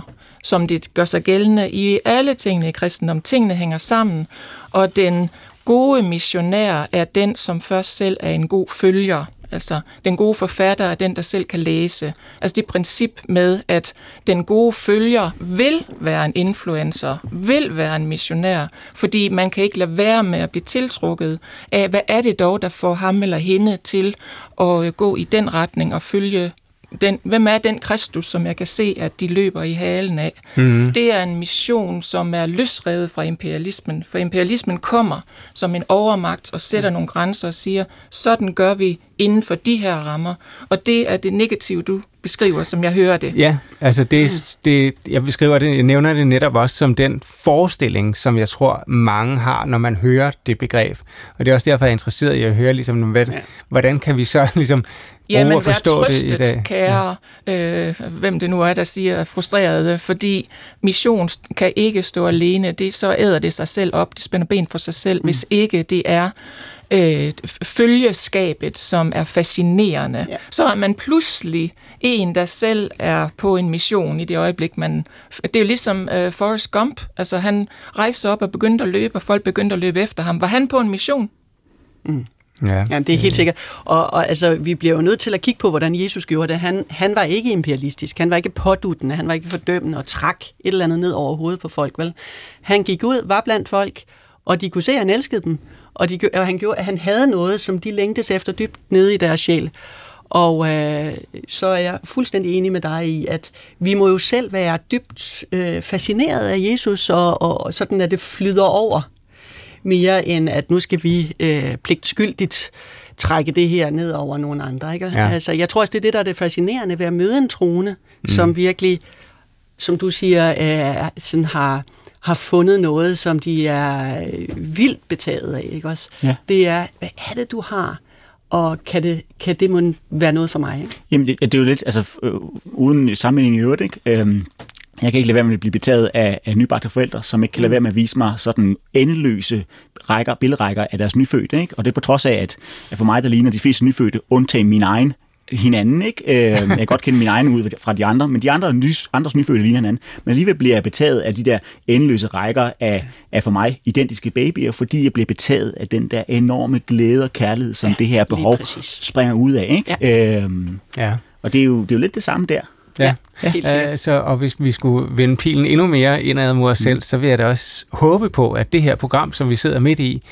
som det gør sig gældende i alle tingene i kristendom. Tingene hænger sammen, og den gode missionær er den, som først selv er en god følger. Altså, den gode forfatter er den, der selv kan læse. Altså det princip med, at den gode følger vil være en influencer, vil være en missionær, fordi man kan ikke lade være med at blive tiltrukket af, hvad er det dog, der får ham eller hende til at gå i den retning og følge hvem er den Kristus, som jeg kan se, at de løber i halen af? Det er en mission, som er løsrevet fra imperialismen, for imperialismen kommer som en overmagt og sætter nogle grænser og siger, sådan gør vi inden for de her rammer, og det er det negative, du beskriver, som jeg hører det. Ja, altså jeg beskriver det, jeg nævner det netop også som den forestilling, som jeg tror, mange har, når man hører det begreb. Og det er også derfor, jeg er interesseret i at høre, ligesom, hvordan kan vi så ligesom forstå det i dag? Kære, hvem det nu er, der siger frustrerede, fordi mission kan ikke stå alene. Så æder det sig selv op, det spænder ben for sig selv, hvis ikke det er følgeskabet, som er fascinerende. Ja. Så er man pludselig en, der selv er på en mission i det øjeblik, det er jo ligesom Forrest Gump. Altså han rejste op og begyndte at løbe, og folk begyndte at løbe efter ham. Var han på en mission? Ja. Jamen, det er helt sikkert. Og altså, vi bliver jo nødt til at kigge på, hvordan Jesus gjorde det. Han var ikke imperialistisk, han var ikke påduttende, han var ikke fordømmende og trak et eller andet ned over hovedet på folk, vel? Han gik ud, var blandt folk, og de kunne se, at han elskede dem, og han havde noget, som de længtes efter dybt nede i deres sjæl. Og så er jeg fuldstændig enig med dig i, at vi må jo selv være dybt fascineret af Jesus, og sådan, at det flyder over mere end, at nu skal vi pligtskyldigt trække det her ned over nogle andre. Ikke? Ja. Altså, jeg tror også, det er det, der er det fascinerende ved at møde en troende, som virkelig, som du siger, sådan har fundet noget, som de er vildt betaget af. Ikke også? Ja. Det er, hvad er det, du har? Og kan det må være noget for mig? Ikke? Jamen, det er jo lidt, altså uden sammenligning i øvrigt, ikke? Jeg kan ikke lade være med at blive betaget af nybagte forældre, som ikke kan lade være med at vise mig sådan endeløse billedrækker af deres nyfødte. Ikke? Og det er på trods af, at for mig, der ligner de fleste nyfødte, undtagen min egen hinanden. Ikke? Jeg kan godt kende min egen ud fra de andre, men de andres nyfødte ligner hinanden. Men alligevel bliver jeg betaget af de der endeløse rækker af for mig identiske babyer, fordi jeg bliver betaget af den der enorme glæde og kærlighed, som det her behov springer ud af. Ikke? Ja. Og det er jo lidt det samme der. Ja. Og hvis vi skulle vende pilen endnu mere indad mod os selv, så vil jeg da også håbe på, at det her program, som vi sidder midt i,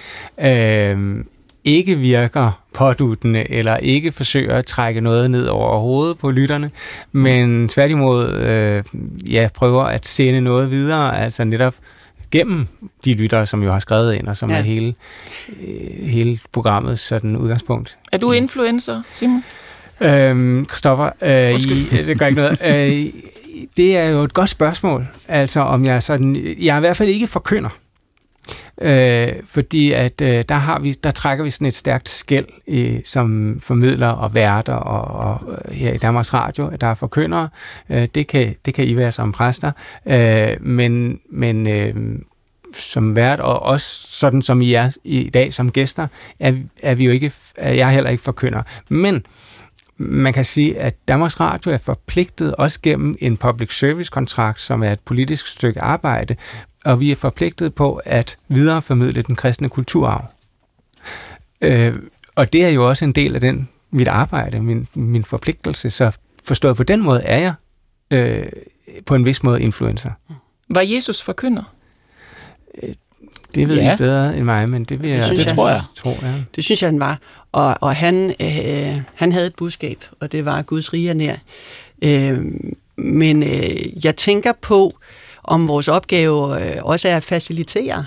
ikke virker påduttende, eller ikke forsøger at trække noget ned over hovedet på lytterne, men tværtimod prøver at sende noget videre, altså netop gennem de lyttere, som jo har skrevet ind, og som er hele programmet sådan udgangspunkt. Er du influencer, Simon? Christoffer, det gør ikke noget. Det er jo et godt spørgsmål. Altså om jeg er i hvert fald ikke forkynder. Fordi at der trækker vi sådan et stærkt skel som formidler og værter og her i Danmarks Radio, der er forkyndere. Det kan I være som præster. Men som vært, og også sådan som I er i dag som gæster, er vi jo ikke, jeg er heller ikke forkynder. Men man kan sige, at Danmarks Radio er forpligtet også gennem en public service kontrakt, som er et politisk stykke arbejde, og vi er forpligtet på at videreformidle den kristne kulturarv. Og det er jo også en del af mit arbejde, min forpligtelse, så forstået på den måde er jeg på en vis måde influencer. Var Jesus forkynder? Det ved jeg bedre end mig, men det vil jeg. Det tror jeg. Det synes jeg, han var. Og han havde et budskab, og det var Guds rige er nær. Men jeg tænker på, om vores opgave også er at facilitere,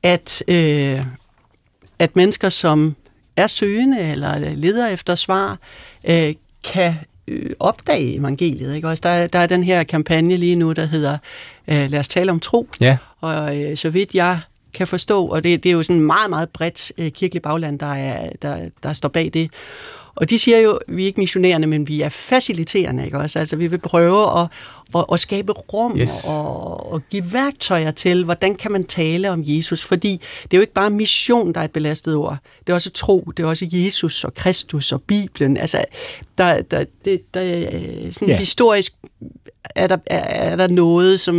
at mennesker, som er søgende eller leder efter svar, kan opdage evangeliet. Ikke? Også der er den her kampagne lige nu, der hedder Lad os tale om tro. Ja. Og så vidt jeg kan forstå, og det er jo sådan meget, meget bredt kirkeligt bagland, der står bag det. Og de siger jo, vi er ikke missionerende, men vi er faciliterende, ikke også? Altså vi vil prøve at skabe rum og give værktøjer til, hvordan kan man tale om Jesus, fordi det er jo ikke bare mission, der er et belastet ord. Det er også tro, det er også Jesus og Kristus og Bibelen. Altså der er sådan historisk er der noget, som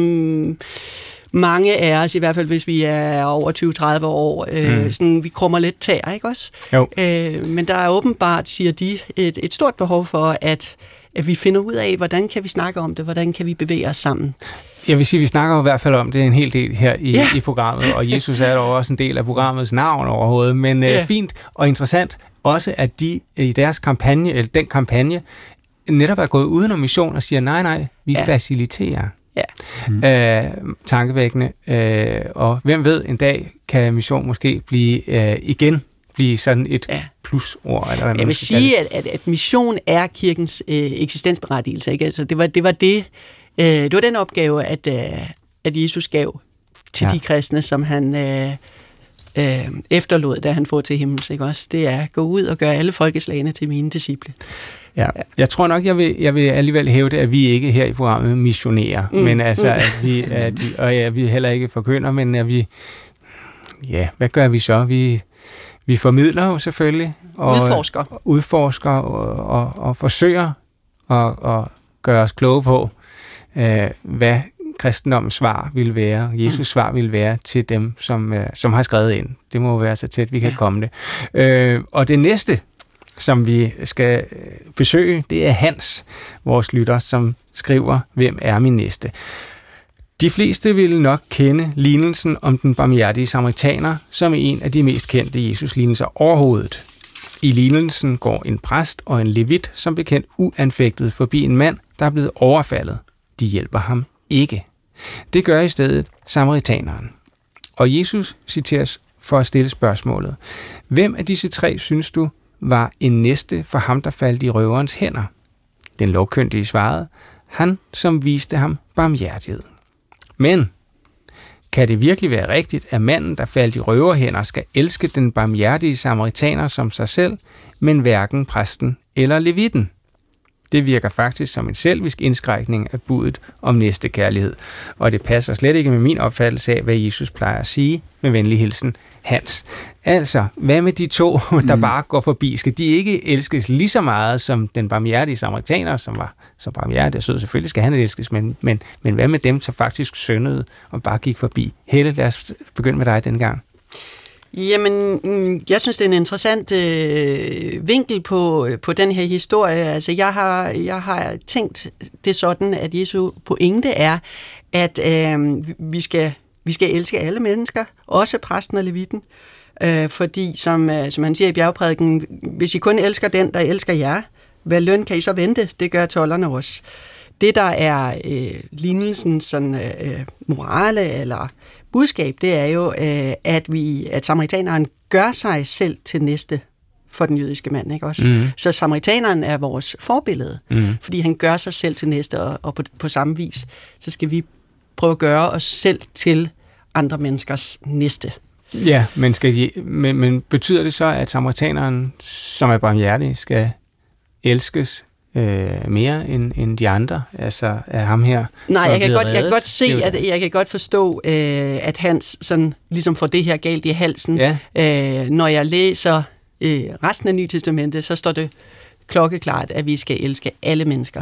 mange af os, i hvert fald hvis vi er over 20-30 år, sådan, vi krummer lidt tær, ikke også? Jo. Men der er åbenbart, siger de, et stort behov for, at vi finder ud af, hvordan kan vi snakke om det, hvordan kan vi bevæge os sammen. Jeg vil sige, vi snakker i hvert fald om det en hel del her i programmet, og Jesus er dog også en del af programmets navn overhovedet, men fint og interessant også, at de i deres kampagne, eller den kampagne, netop er gået uden om mission og siger, nej, vi faciliterer. Ja. Tankevækkende, og hvem ved, en dag kan mission måske blive sådan et plusord. Eller hvad jeg vil sige, at mission er kirkens eksistensberettigelse. Ikke? Altså, det var den opgave, at Jesus gav til de kristne, som han efterlod, da han får til himmels. Ikke også? Det er at gå ud og gøre alle folkeslagene til mine disciple. Ja. Jeg tror nok, jeg vil alligevel hævde, at vi ikke her i programmet missionerer, men altså, at vi heller ikke forkynder, men at vi, hvad gør vi så? Vi formidler jo selvfølgelig. Og udforsker og forsøger at gøre os kloge på, hvad kristendommens svar vil være, Jesus svar vil være til dem, som har skrevet ind. Det må være så tæt, vi kan komme det. Og det næste, som vi skal besøge, det er Hans, vores lytter, som skriver, hvem er min næste? De fleste vil nok kende lignelsen om den barmhjertige samaritaner, som er en af de mest kendte Jesus-lignelser overhovedet. I lignelsen går en præst og en levit som bekendt uanfægtet forbi en mand, der er blevet overfaldet. De hjælper ham ikke. Det gør i stedet samaritaneren. Og Jesus citeres for at stille spørgsmålet: hvem af disse tre synes du var en næste for ham, der faldt i røverens hænder? Den lovkyndige svarede: han, som viste ham barmhjertighed. Men kan det virkelig være rigtigt, at manden, der faldt i røverhænder, skal elske den barmhjertige samaritaner som sig selv, men hverken præsten eller levitten? Det virker faktisk som en selvisk indskrænkning af budet om næstekærlighed, og det passer slet ikke med min opfattelse af, hvad Jesus plejer at sige. Med venlig hilsen, Hans. Altså, hvad med de to, der bare går forbi? Skal de ikke elskes lige så meget som den barmhjertige samaritaner, som var så barmhjertig og sød? Selvfølgelig skal han elskes, men hvad med dem, som faktisk syndede og bare gik forbi? Helle, lad os begynde med dig denne gang. Jamen, jeg synes, det er en interessant vinkel på den her historie. Altså, jeg har tænkt det sådan, at Jesu pointe er, at vi skal elske alle mennesker, også præsten og levitten. Fordi, som han siger i bjergprædiken, hvis I kun elsker den, der elsker jer, hvad løn kan I så vente? Det gør tolderne også. Det, der er lignelsen sådan, morale eller budskab, det er jo, at samaritaneren gør sig selv til næste for den jødiske mand, ikke også? Så samaritaneren er vores forbillede, fordi han gør sig selv til næste, og på samme vis, så skal vi prøve at gøre os selv til andre menneskers næste. Ja, men betyder det så, at samaritaneren, som er barmhjertig, skal elskes mere end de andre, altså af ham her? Nej, jeg kan godt se, jeg kan godt forstå, at Hans sådan ligesom får det her galt i halsen. Ja. Når jeg læser resten af Nye Testamentet, så står det klokkeklart, at vi skal elske alle mennesker,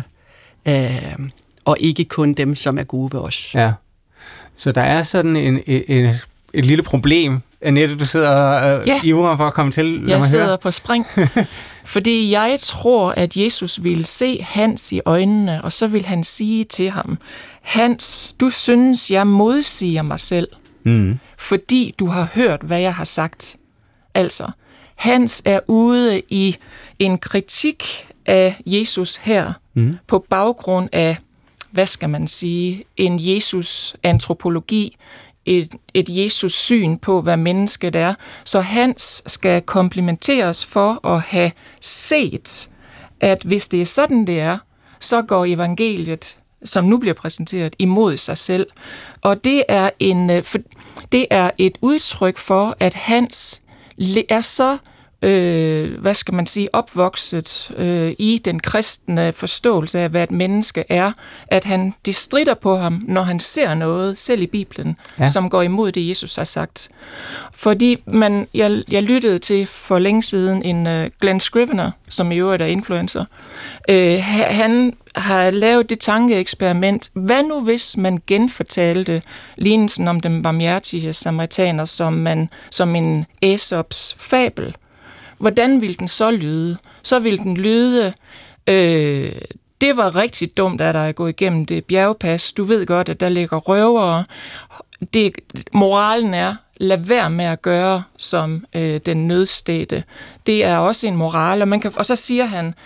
og ikke kun dem, som er gode ved os. Ja, så der er sådan et lille problem. Annette, du sidder og ivrer for at komme til, når jeg sidder på spring, fordi jeg tror, at Jesus ville se Hans i øjnene, og så vil han sige til ham: Hans, du synes, jeg modsiger mig selv, fordi du har hørt, hvad jeg har sagt. Altså, Hans er ude i en kritik af Jesus her, på baggrund af, hvad skal man sige, en Jesus-antropologi, et Jesus-syn på, hvad mennesket er. Så Hans skal komplimenteres for at have set, at hvis det er sådan, det er, så går evangeliet, som nu bliver præsenteret, imod sig selv. Og det er et udtryk for, at Hans er så hvad skal man sige, opvokset i den kristne forståelse af, hvad et menneske er, at det stritter på ham, når han ser noget, selv i Bibelen, som går imod det, Jesus har sagt. Fordi jeg lyttede til for længe siden en Glenn Scrivener, som i øvrigt er influencer. Han har lavet det tankeeksperiment. Hvad nu, hvis man genfortalte lignelsen om den barmhjertige samaritaner som en Æsops fabel? Hvordan ville den så lyde? Så ville den lyde, det var rigtig dumt, at der er gået igennem det bjergpas. Du ved godt, at der ligger røvere. Moralen er, lad være med at gøre som den nødstedte. Det er også en moral, og så siger han,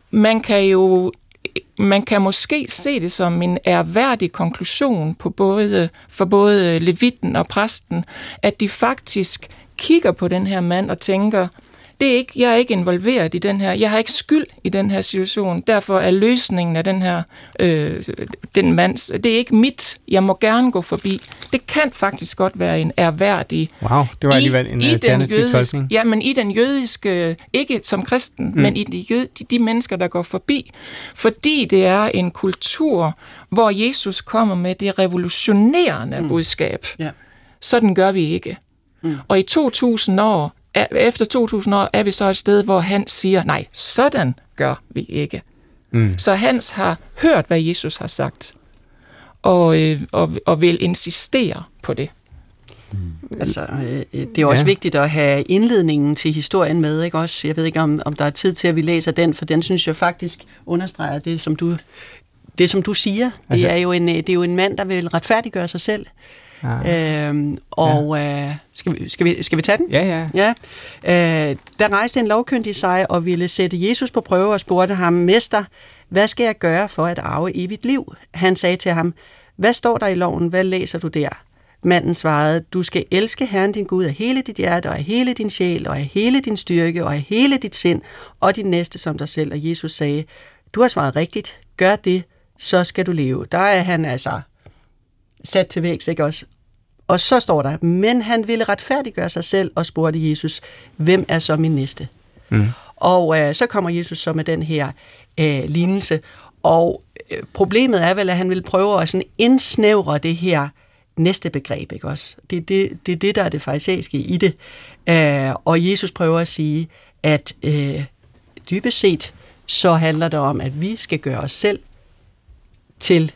man kan måske se det som en ærværdig konklusion for både levitten og præsten, at de faktisk kigger på den her mand og tænker, jeg er ikke involveret i den her, jeg har ikke skyld i den her situation, derfor er løsningen af den her, den mands, det er ikke mit, jeg må gerne gå forbi. Det kan faktisk godt være en ærværdig. Wow, det var alligevel en alternativ tolkning. Ja, men i den jødiske, ikke som kristen, men i de mennesker, der går forbi, fordi det er en kultur, hvor Jesus kommer med det revolutionerende budskab. Ja. Sådan gør vi ikke. Og i 2000 år, efter 2000 år er vi så et sted, hvor han siger, nej, sådan gør vi ikke. Så Hans har hørt, hvad Jesus har sagt, og vil insistere på det. Altså, det er også vigtigt at have indledningen til historien med, ikke også? Jeg ved ikke, om der er tid til, at vi læser den, for den synes jeg faktisk understreger det, som du siger. Det er jo en mand, der vil retfærdiggøre sig selv. Skal vi tage den? Ja. Der rejste en lovkyndig sig og ville sætte Jesus på prøve og spurgte ham, Mester, hvad skal jeg gøre for at arve evigt liv? Han sagde til ham, hvad står der i loven? Hvad læser du der? Manden svarede, du skal elske Herren din Gud af hele dit hjerte og af hele din sjæl og af hele din styrke og af hele dit sind og din næste som dig selv. Og Jesus sagde, du har svaret rigtigt. Gør det, så skal du leve. Der er han altså sat til vægs, ikke også? Og så står der, men han ville retfærdiggøre sig selv og spurgte Jesus, hvem er så min næste? Og så kommer Jesus så med den her lignelse, og problemet er vel, at han vil prøve at sådan indsnævre det her næste begreb, ikke også? Det er det, der er det farisæiske i det. Og Jesus prøver at sige, at dybest set, så handler det om, at vi skal gøre os selv til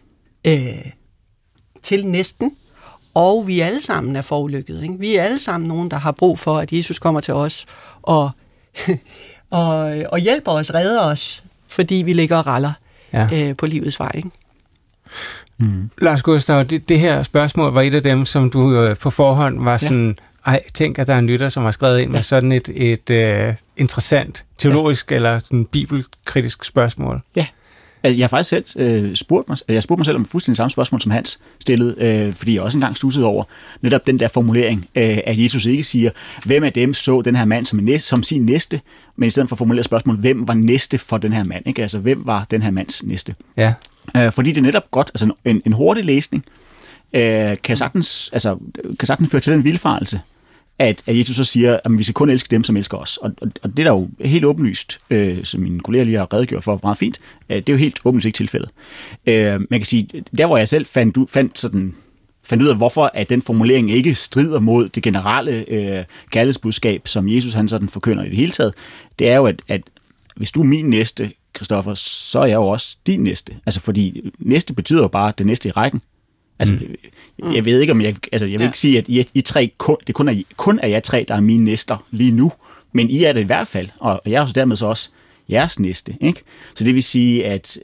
næsten, og vi alle sammen er forulykkede. Ikke? Vi er alle sammen nogen, der har brug for, at Jesus kommer til os og hjælper os, redder os, fordi vi ligger og raller på livets vej. Ikke? Lars Gustav, det her spørgsmål var et af dem, som du på forhånd var sådan, tænk, at der er en lytter, som har skrevet ind med sådan et interessant teologisk eller sådan bibelkritisk spørgsmål. Ja. Jeg har faktisk selv spurgt mig selv om fuldstændig samme spørgsmål, som Hans stillede, fordi jeg også engang studsede over netop den der formulering, at Jesus ikke siger, hvem af dem så den her mand som sin næste, men i stedet for at formulere spørgsmålet, hvem var næste for den her mand? Ikke? Altså, hvem var den her mands næste? Ja. Fordi det er netop godt, altså en hurtig læsning kan sagtens føre til den vildfarelse, at Jesus så siger, at vi skal kun elske dem, som elsker os. Og det er der jo helt åbenlyst, som mine kolleger lige har redegjort for meget fint, det er jo helt åbenlyst ikke tilfældet. Man kan sige, der hvor jeg selv fandt ud af, hvorfor at den formulering ikke strider mod det generelle kærlighedsbudskab, som Jesus han sådan forkynder i det hele taget, det er jo, at hvis du er min næste, Christoffer, så er jeg jo også din næste. Altså fordi næste betyder jo bare det næste i rækken. Altså, jeg ved ikke, om jeg vil ikke sige, at I tre, det kun er jer tre, der er mine næster lige nu, men I er det i hvert fald, og jeg er så dermed så også jeres næste, ikke? Så det vil sige, at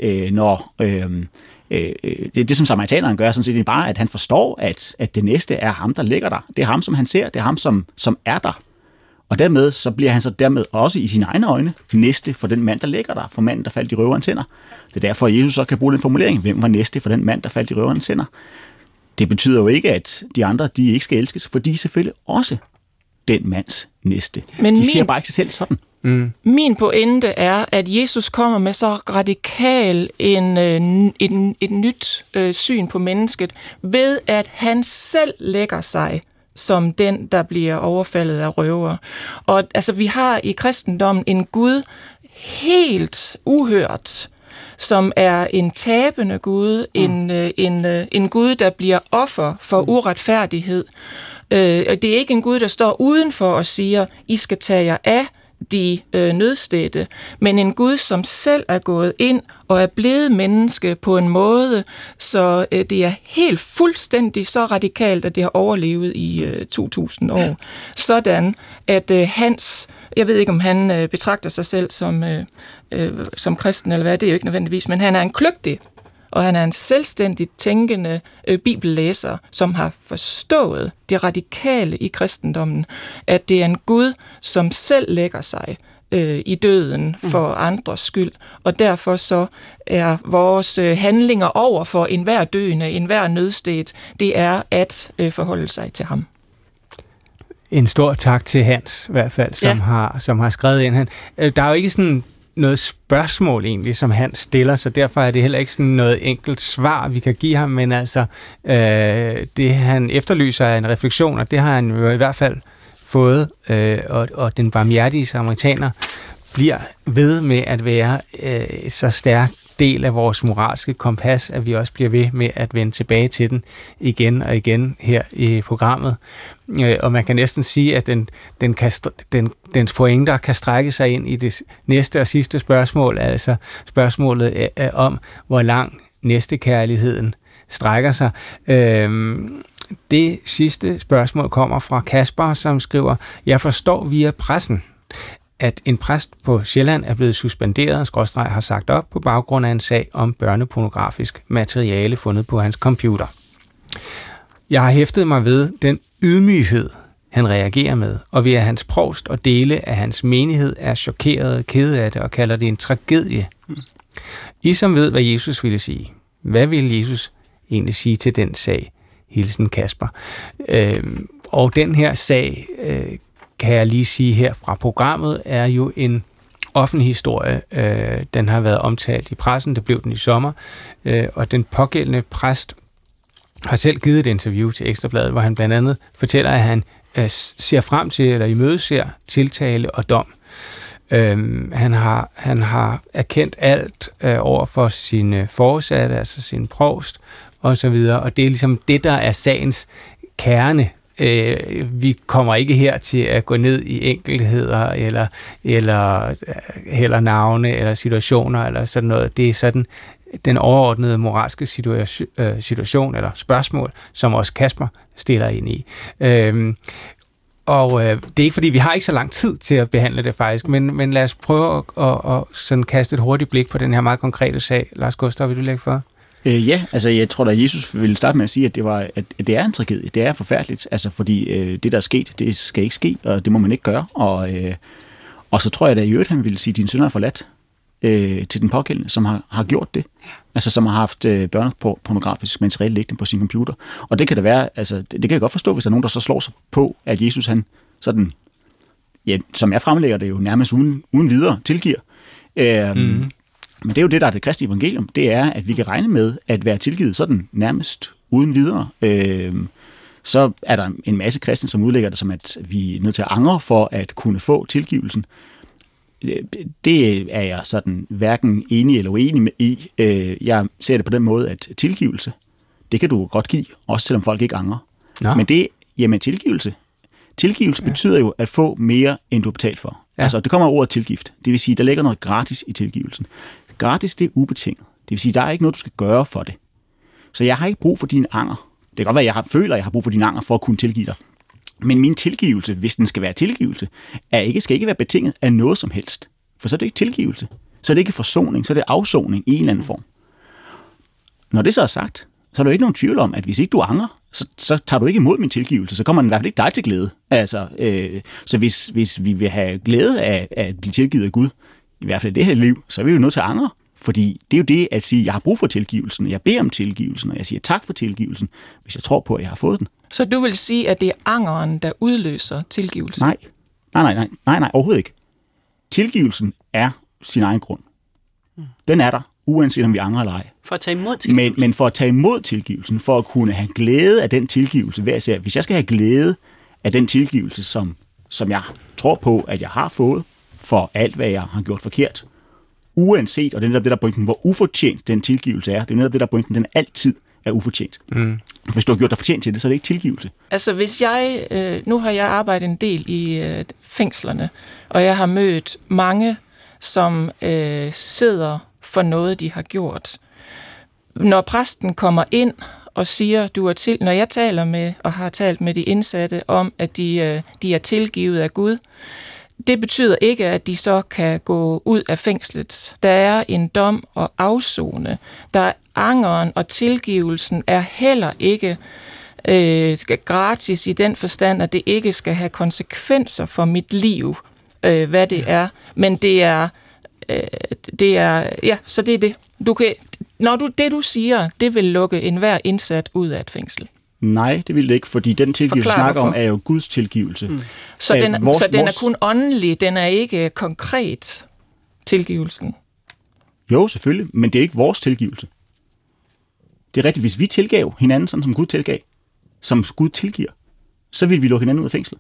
det som samaritaneren gør, sådan set bare, at han forstår, at det næste er ham, der ligger der. Det er ham, som han ser, det er ham, som er der. Og dermed, så bliver han så dermed også i sine egne øjne næste for den mand, der ligger der, for manden, der faldt i røverens hænder. Det er derfor, at Jesus så kan bruge den formulering, hvem var næste for den mand, der faldt i røverens hænder. Det betyder jo ikke, at de andre, de ikke skal elskes, for de er selvfølgelig også den mands næste. Men de siger bare ikke sig selv sådan. Min pointe er, at Jesus kommer med så radikal et nyt syn på mennesket, ved at han selv lægger sig som den, der bliver overfaldet af røvere. Og altså, vi har i kristendommen en Gud helt uhørt, som er en tabende Gud, en Gud, der bliver offer for uretfærdighed. Det er ikke en Gud, der står udenfor og siger, I skal tage jer af de nødstedte, men en Gud, som selv er gået ind og er blevet menneske på en måde, så det er helt fuldstændig så radikalt, at det har overlevet i 2000 år. Sådan, at jeg ved ikke, om han betragter sig selv som kristen, eller hvad, det er jo ikke nødvendigvis, men han er en kløgtig, og han er en selvstændigt tænkende bibellæser, som har forstået det radikale i kristendommen, at det er en Gud, som selv lægger sig i døden for andres skyld, og derfor så er vores handlinger over for enhver døende, enhver nødsted, det er at forholde sig til ham. En stor tak til Hans, i hvert fald, som har skrevet ind. Der er jo ikke sådan noget spørgsmål egentlig, som han stiller, så derfor er det heller ikke sådan noget enkelt svar, vi kan give ham, men altså det han efterlyser er en refleksion, og det har han jo i hvert fald fået, og den barmhjertige samaritaner bliver ved med at være så stærk del af vores moralske kompas, at vi også bliver ved med at vende tilbage til den igen og igen her i programmet. Og man kan næsten sige, at dens pointer kan strække sig ind i det næste og sidste spørgsmål, altså spørgsmålet om, hvor lang næstekærligheden strækker sig. Det sidste spørgsmål kommer fra Kasper, som skriver, jeg forstår via pressen, at en præst på Sjælland er blevet suspenderet, / har sagt op på baggrund af en sag om børnepornografisk materiale fundet på hans computer. Jeg har hæftet mig ved den ydmyghed, han reagerer med, og ved at hans provst og dele af hans menighed er chokeret, kede af det og kalder det en tragedie. I som ved, hvad Jesus ville sige. Hvad ville Jesus egentlig sige til den sag? Hilsen Kasper. Og den her sag, kan jeg lige sige her fra programmet, er jo en offentlig historie. Den har været omtalt i pressen, det blev den i sommer, og den pågældende præst har selv givet et interview til Ekstra Bladet, hvor han blandt andet fortæller, at han ser frem til, eller imødeser tiltale og dom. Han har erkendt alt over for sine foresatte, altså sin provst, og så videre, og det er ligesom det, der er sagens kerne. Vi kommer ikke her til at gå ned i enkeltheder, eller navne, eller situationer, eller sådan noget. Det er sådan den overordnede moralske situation, eller spørgsmål, som også Kasper stiller ind i. Og det er ikke, fordi vi har ikke så lang tid til at behandle det faktisk, men lad os prøve at sådan kaste et hurtigt blik på den her meget konkrete sag. Lars Gustav, vil du lægge for? Ja, altså jeg tror da, Jesus ville starte med at sige, at det er en tragedie, det er forfærdeligt, altså fordi det, der er sket, det skal ikke ske, og det må man ikke gøre, og så tror jeg da i øvrigt, han ville sige, at dine synder er forladt til den pågældende, som har gjort det, altså som har haft børnepornografisk materiale liggende på sin computer, og det kan da være, altså det kan jeg godt forstå, hvis der er nogen, der så slår sig på, at Jesus han sådan, ja, som jeg fremlægger det jo nærmest uden videre tilgiver. Men det er jo det, der er det kristne evangelium. Det er, at vi kan regne med at være tilgivet sådan nærmest uden videre. Så er der en masse kristne, som udlægger det som, at vi er nødt til at angre for at kunne få tilgivelsen. Det er jeg sådan hverken enig eller uenig med i. Jeg ser det på den måde, at tilgivelse, det kan du godt give, også selvom folk ikke angrer. Nå. Men tilgivelse betyder jo at få mere, end du har betalt for. Ja. Altså, det kommer af ordet tilgift. Det vil sige, der ligger noget gratis i tilgivelsen. Gratis, det er ubetinget. Det vil sige, der er ikke noget, du skal gøre for det. Så jeg har ikke brug for din anger. Det kan godt være, at jeg føler, at jeg har brug for din anger for at kunne tilgive dig. Men min tilgivelse, hvis den skal være tilgivelse, skal ikke være betinget af noget som helst. For så er det ikke tilgivelse. Så er det ikke forsoning, så er det afsoning i en eller anden form. Når det så er sagt, så er der jo ikke nogen tvivl om, at hvis ikke du angrer, så tager du ikke imod min tilgivelse, så kommer den i hvert fald ikke dig til glæde. Altså, så hvis vi vil have glæde af at blive tilgivet af Gud, i hvert fald i det her liv, så er vi jo nødt til at angre. Fordi det er jo det at sige, at jeg har brug for tilgivelsen, jeg beder om tilgivelsen, og jeg siger tak for tilgivelsen, hvis jeg tror på, at jeg har fået den. Så du vil sige, at det er angeren, der udløser tilgivelsen? Nej, overhovedet ikke. Tilgivelsen er sin egen grund. Den er der, uanset om vi angrer eller ej. For at tage imod tilgivelsen. Men for at tage imod tilgivelsen, for at kunne have glæde af den tilgivelse, hver især. Hvis jeg skal have glæde af den tilgivelse, som jeg tror på, at jeg har fået for alt, hvad jeg har gjort forkert, uanset, og det er netop det, der er pointen, hvor ufortjent den tilgivelse er. Det er netop det, der er pointen, den altid er ufortjent. Hvis du har gjort dig fortjent til det, så er det ikke tilgivelse. Altså hvis jeg, nu har jeg arbejdet en del i fængslerne, og jeg har mødt mange, som sidder for noget, de har gjort. Når præsten kommer ind og siger, når jeg taler med og har talt med de indsatte om, at de er tilgivet af Gud, det betyder ikke, at de så kan gå ud af fængslet. Der er en dom og afsone. Der er angeren og tilgivelsen er heller ikke gratis i den forstand, at det ikke skal have konsekvenser for mit liv, hvad det er. Men det er så det er det. Det du siger, det vil lukke enhver indsat ud af et fængsel. Nej, det vil det ikke, fordi den tilgivelse, vi snakker om, er jo Guds tilgivelse. Så den er kun åndelig, den er ikke konkret, tilgivelsen? Jo, selvfølgelig, men det er ikke vores tilgivelse. Det er rigtigt, hvis vi tilgav hinanden, sådan som Gud tilgav, som Gud tilgiver, så vil vi lukke hinanden ud af fængslet.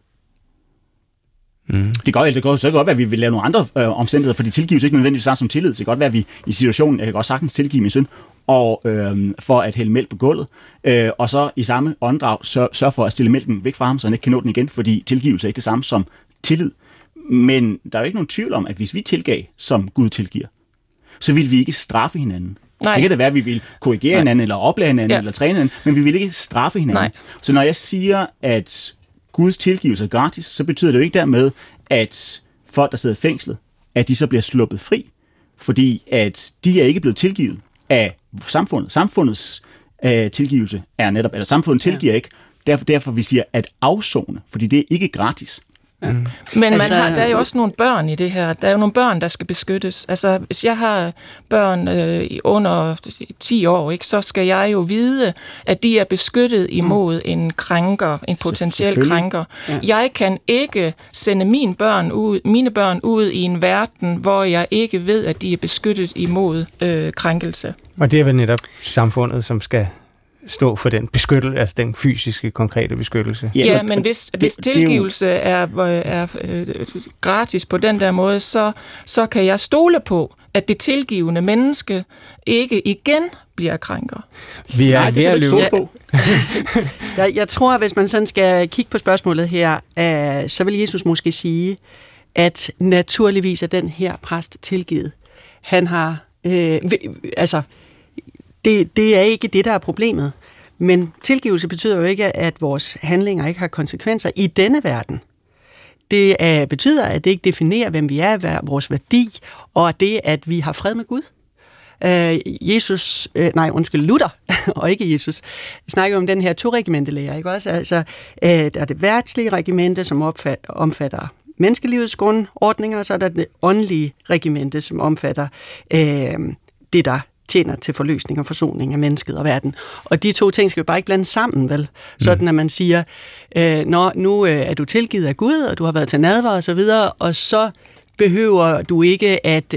Det kan godt være, at vi vil lave nogle andre omstændigheder, fordi tilgivelse ikke nødvendigvis samme som tillid. Det kan godt være, at vi i situationen, jeg kan godt sagtens tilgive min søn, og for at hælde mælk på gulvet, og så i samme åndedrag sørge for at stille mælken væk fra ham, så han ikke kan nå den igen, fordi tilgivelse er ikke det samme som tillid. Men der er jo ikke nogen tvivl om, at hvis vi tilgav, som Gud tilgiver, så vil vi ikke straffe hinanden. Nej. Så kan det være, at vi vil korrigere hinanden, eller oplære hinanden, eller træne hinanden, men vi vil ikke straffe hinanden. Nej. Så når jeg siger, at Guds tilgivelse er gratis, så betyder det jo ikke dermed, at folk, der sidder i fængslet, at de så bliver sluppet fri, fordi at de er ikke blevet tilgivet af samfundet. Samfundets tilgivelse er netop, eller samfundet tilgiver ikke, derfor vi siger at afsone, fordi det er ikke gratis. Ja. Men der er jo også nogle børn i det her. Der er jo nogle børn, der skal beskyttes. Altså, hvis jeg har børn under 10 år, ikke, så skal jeg jo vide, at de er beskyttet imod en krænker, en potentiel krænker. Ja. Jeg kan ikke sende mine børn ud i en verden, hvor jeg ikke ved, at de er beskyttet imod krænkelse. Og det er vel netop samfundet, som skal stå for den beskyttelse, altså den fysiske, konkrete beskyttelse. Ja, men hvis tilgivelse er gratis på den der måde, så kan jeg stole på, at det tilgivende menneske ikke igen bliver krænker. Vi er ved at løbe på. Jeg tror, at hvis man sådan skal kigge på spørgsmålet her, så vil Jesus måske sige, at naturligvis er den her præst tilgivet. Han har det er ikke det, der er problemet. Men tilgivelse betyder jo ikke, at vores handlinger ikke har konsekvenser i denne verden. Det betyder, at det ikke definerer, hvem vi er, vores værdi, og det, at vi har fred med Gud. Luther, og ikke Jesus, snakker om den her to-regimente-lære, ikke også? Altså, der er det verdslige regimente, som omfatter menneskelivets grundordninger, og så er der det åndelige regimente, som omfatter det, der tjener til forløsning og forsoning af mennesket og verden. Og de to ting skal jo bare ikke blande sammen, vel? Sådan at man siger, nu er du tilgivet af Gud, og du har været til nadver og så videre, og så behøver du ikke at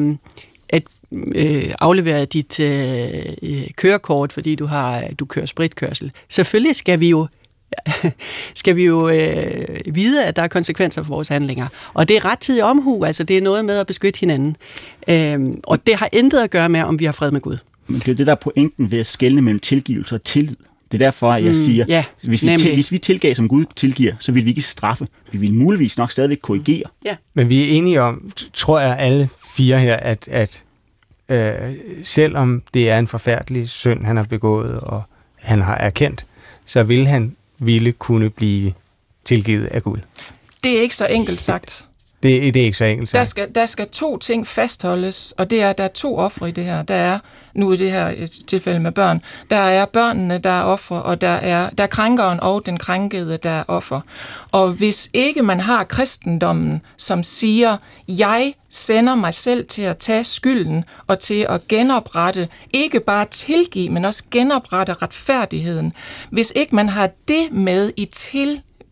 aflevere dit kørekort, fordi du kører spritkørsel. Selvfølgelig skal vi jo vide, at der er konsekvenser for vores handlinger. Og det er rettidig omhu, altså det er noget med at beskytte hinanden. Og det har intet at gøre med, om vi har fred med Gud. Men det er det, der er pointen ved at skelne mellem tilgivelse og tillid. Det er derfor, jeg siger, hvis vi tilgav, som Gud tilgiver, så vil vi ikke straffe. Vi vil muligvis nok stadigvæk korrigere. Ja. Men vi er enige om, tror jeg alle fire her, at selvom det er en forfærdelig synd, han har begået, og han har erkendt, så vil han kunne blive tilgivet af Gud. Det er ikke så enkelt sagt. Det er ikke så enkelt sagt. Der skal to ting fastholdes, og det er, at der er to ofre i det her. Der er, nu i det her tilfælde med børn, der er børnene, der er ofre, og der er krænkeren og den krænkede, der er offer. Og hvis ikke man har kristendommen, som siger, jeg sender mig selv til at tage skylden og til at genoprette, ikke bare tilgive, men også genoprette retfærdigheden. Hvis ikke man har det med i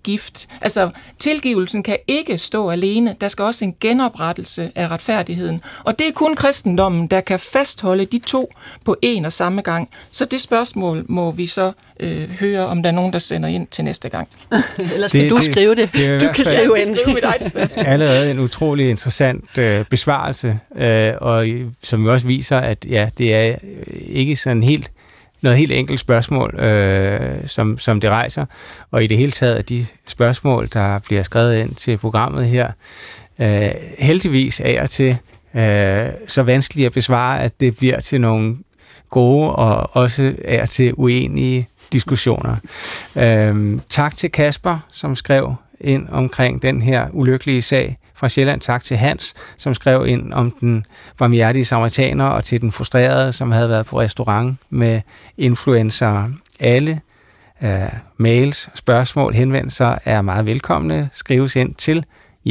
skift. Altså, tilgivelsen kan ikke stå alene. Der skal også en genoprettelse af retfærdigheden. Og det er kun kristendommen, der kan fastholde de to på en og samme gang. Så det spørgsmål må vi så høre, om der er nogen, der sender ind til næste gang. Ellers skal du skrive det. Du kan skrive mit eget spørgsmål. Allerede en utrolig interessant besvarelse, og som jo også viser, at ja, det er ikke sådan noget helt enkelt spørgsmål, som det rejser, og i det hele taget af de spørgsmål, der bliver skrevet ind til programmet her, heldigvis af og til så vanskeligt at besvare, at det bliver til nogle gode og også af og til uenige diskussioner. Tak til Kasper, som skrev ind omkring den her ulykkelige sag fra Sjælland. Tak til Hans, som skrev ind om den barmhjertige samaritaner, og til den frustrerede, som havde været på restaurant med influencer. Alle mails, spørgsmål, henvendelser er meget velkomne. Skrives ind til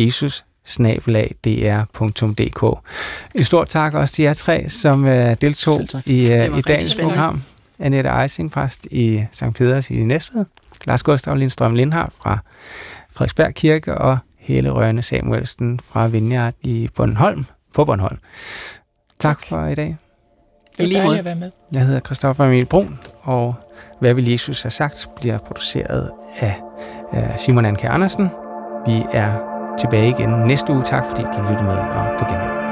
jesus@dr.dk. En stor tak også til jer tre, som deltog i dagens program. Annette Eising, præst i Sankt Peders i Næstved. Lars Gustav Lindstrøm Lindhardt fra Frederiksberg Kirke og Helle Rønne Samuelsen fra Vineyard på Bornholm. Tak for i dag. Det er dejligt at være med. Jeg hedder Christoffer Emil Brun, og Hvad vil Jesus have sagt bliver produceret af Simon Anke Andersen. Vi er tilbage igen næste uge. Tak fordi du lyttede med, og på genhør.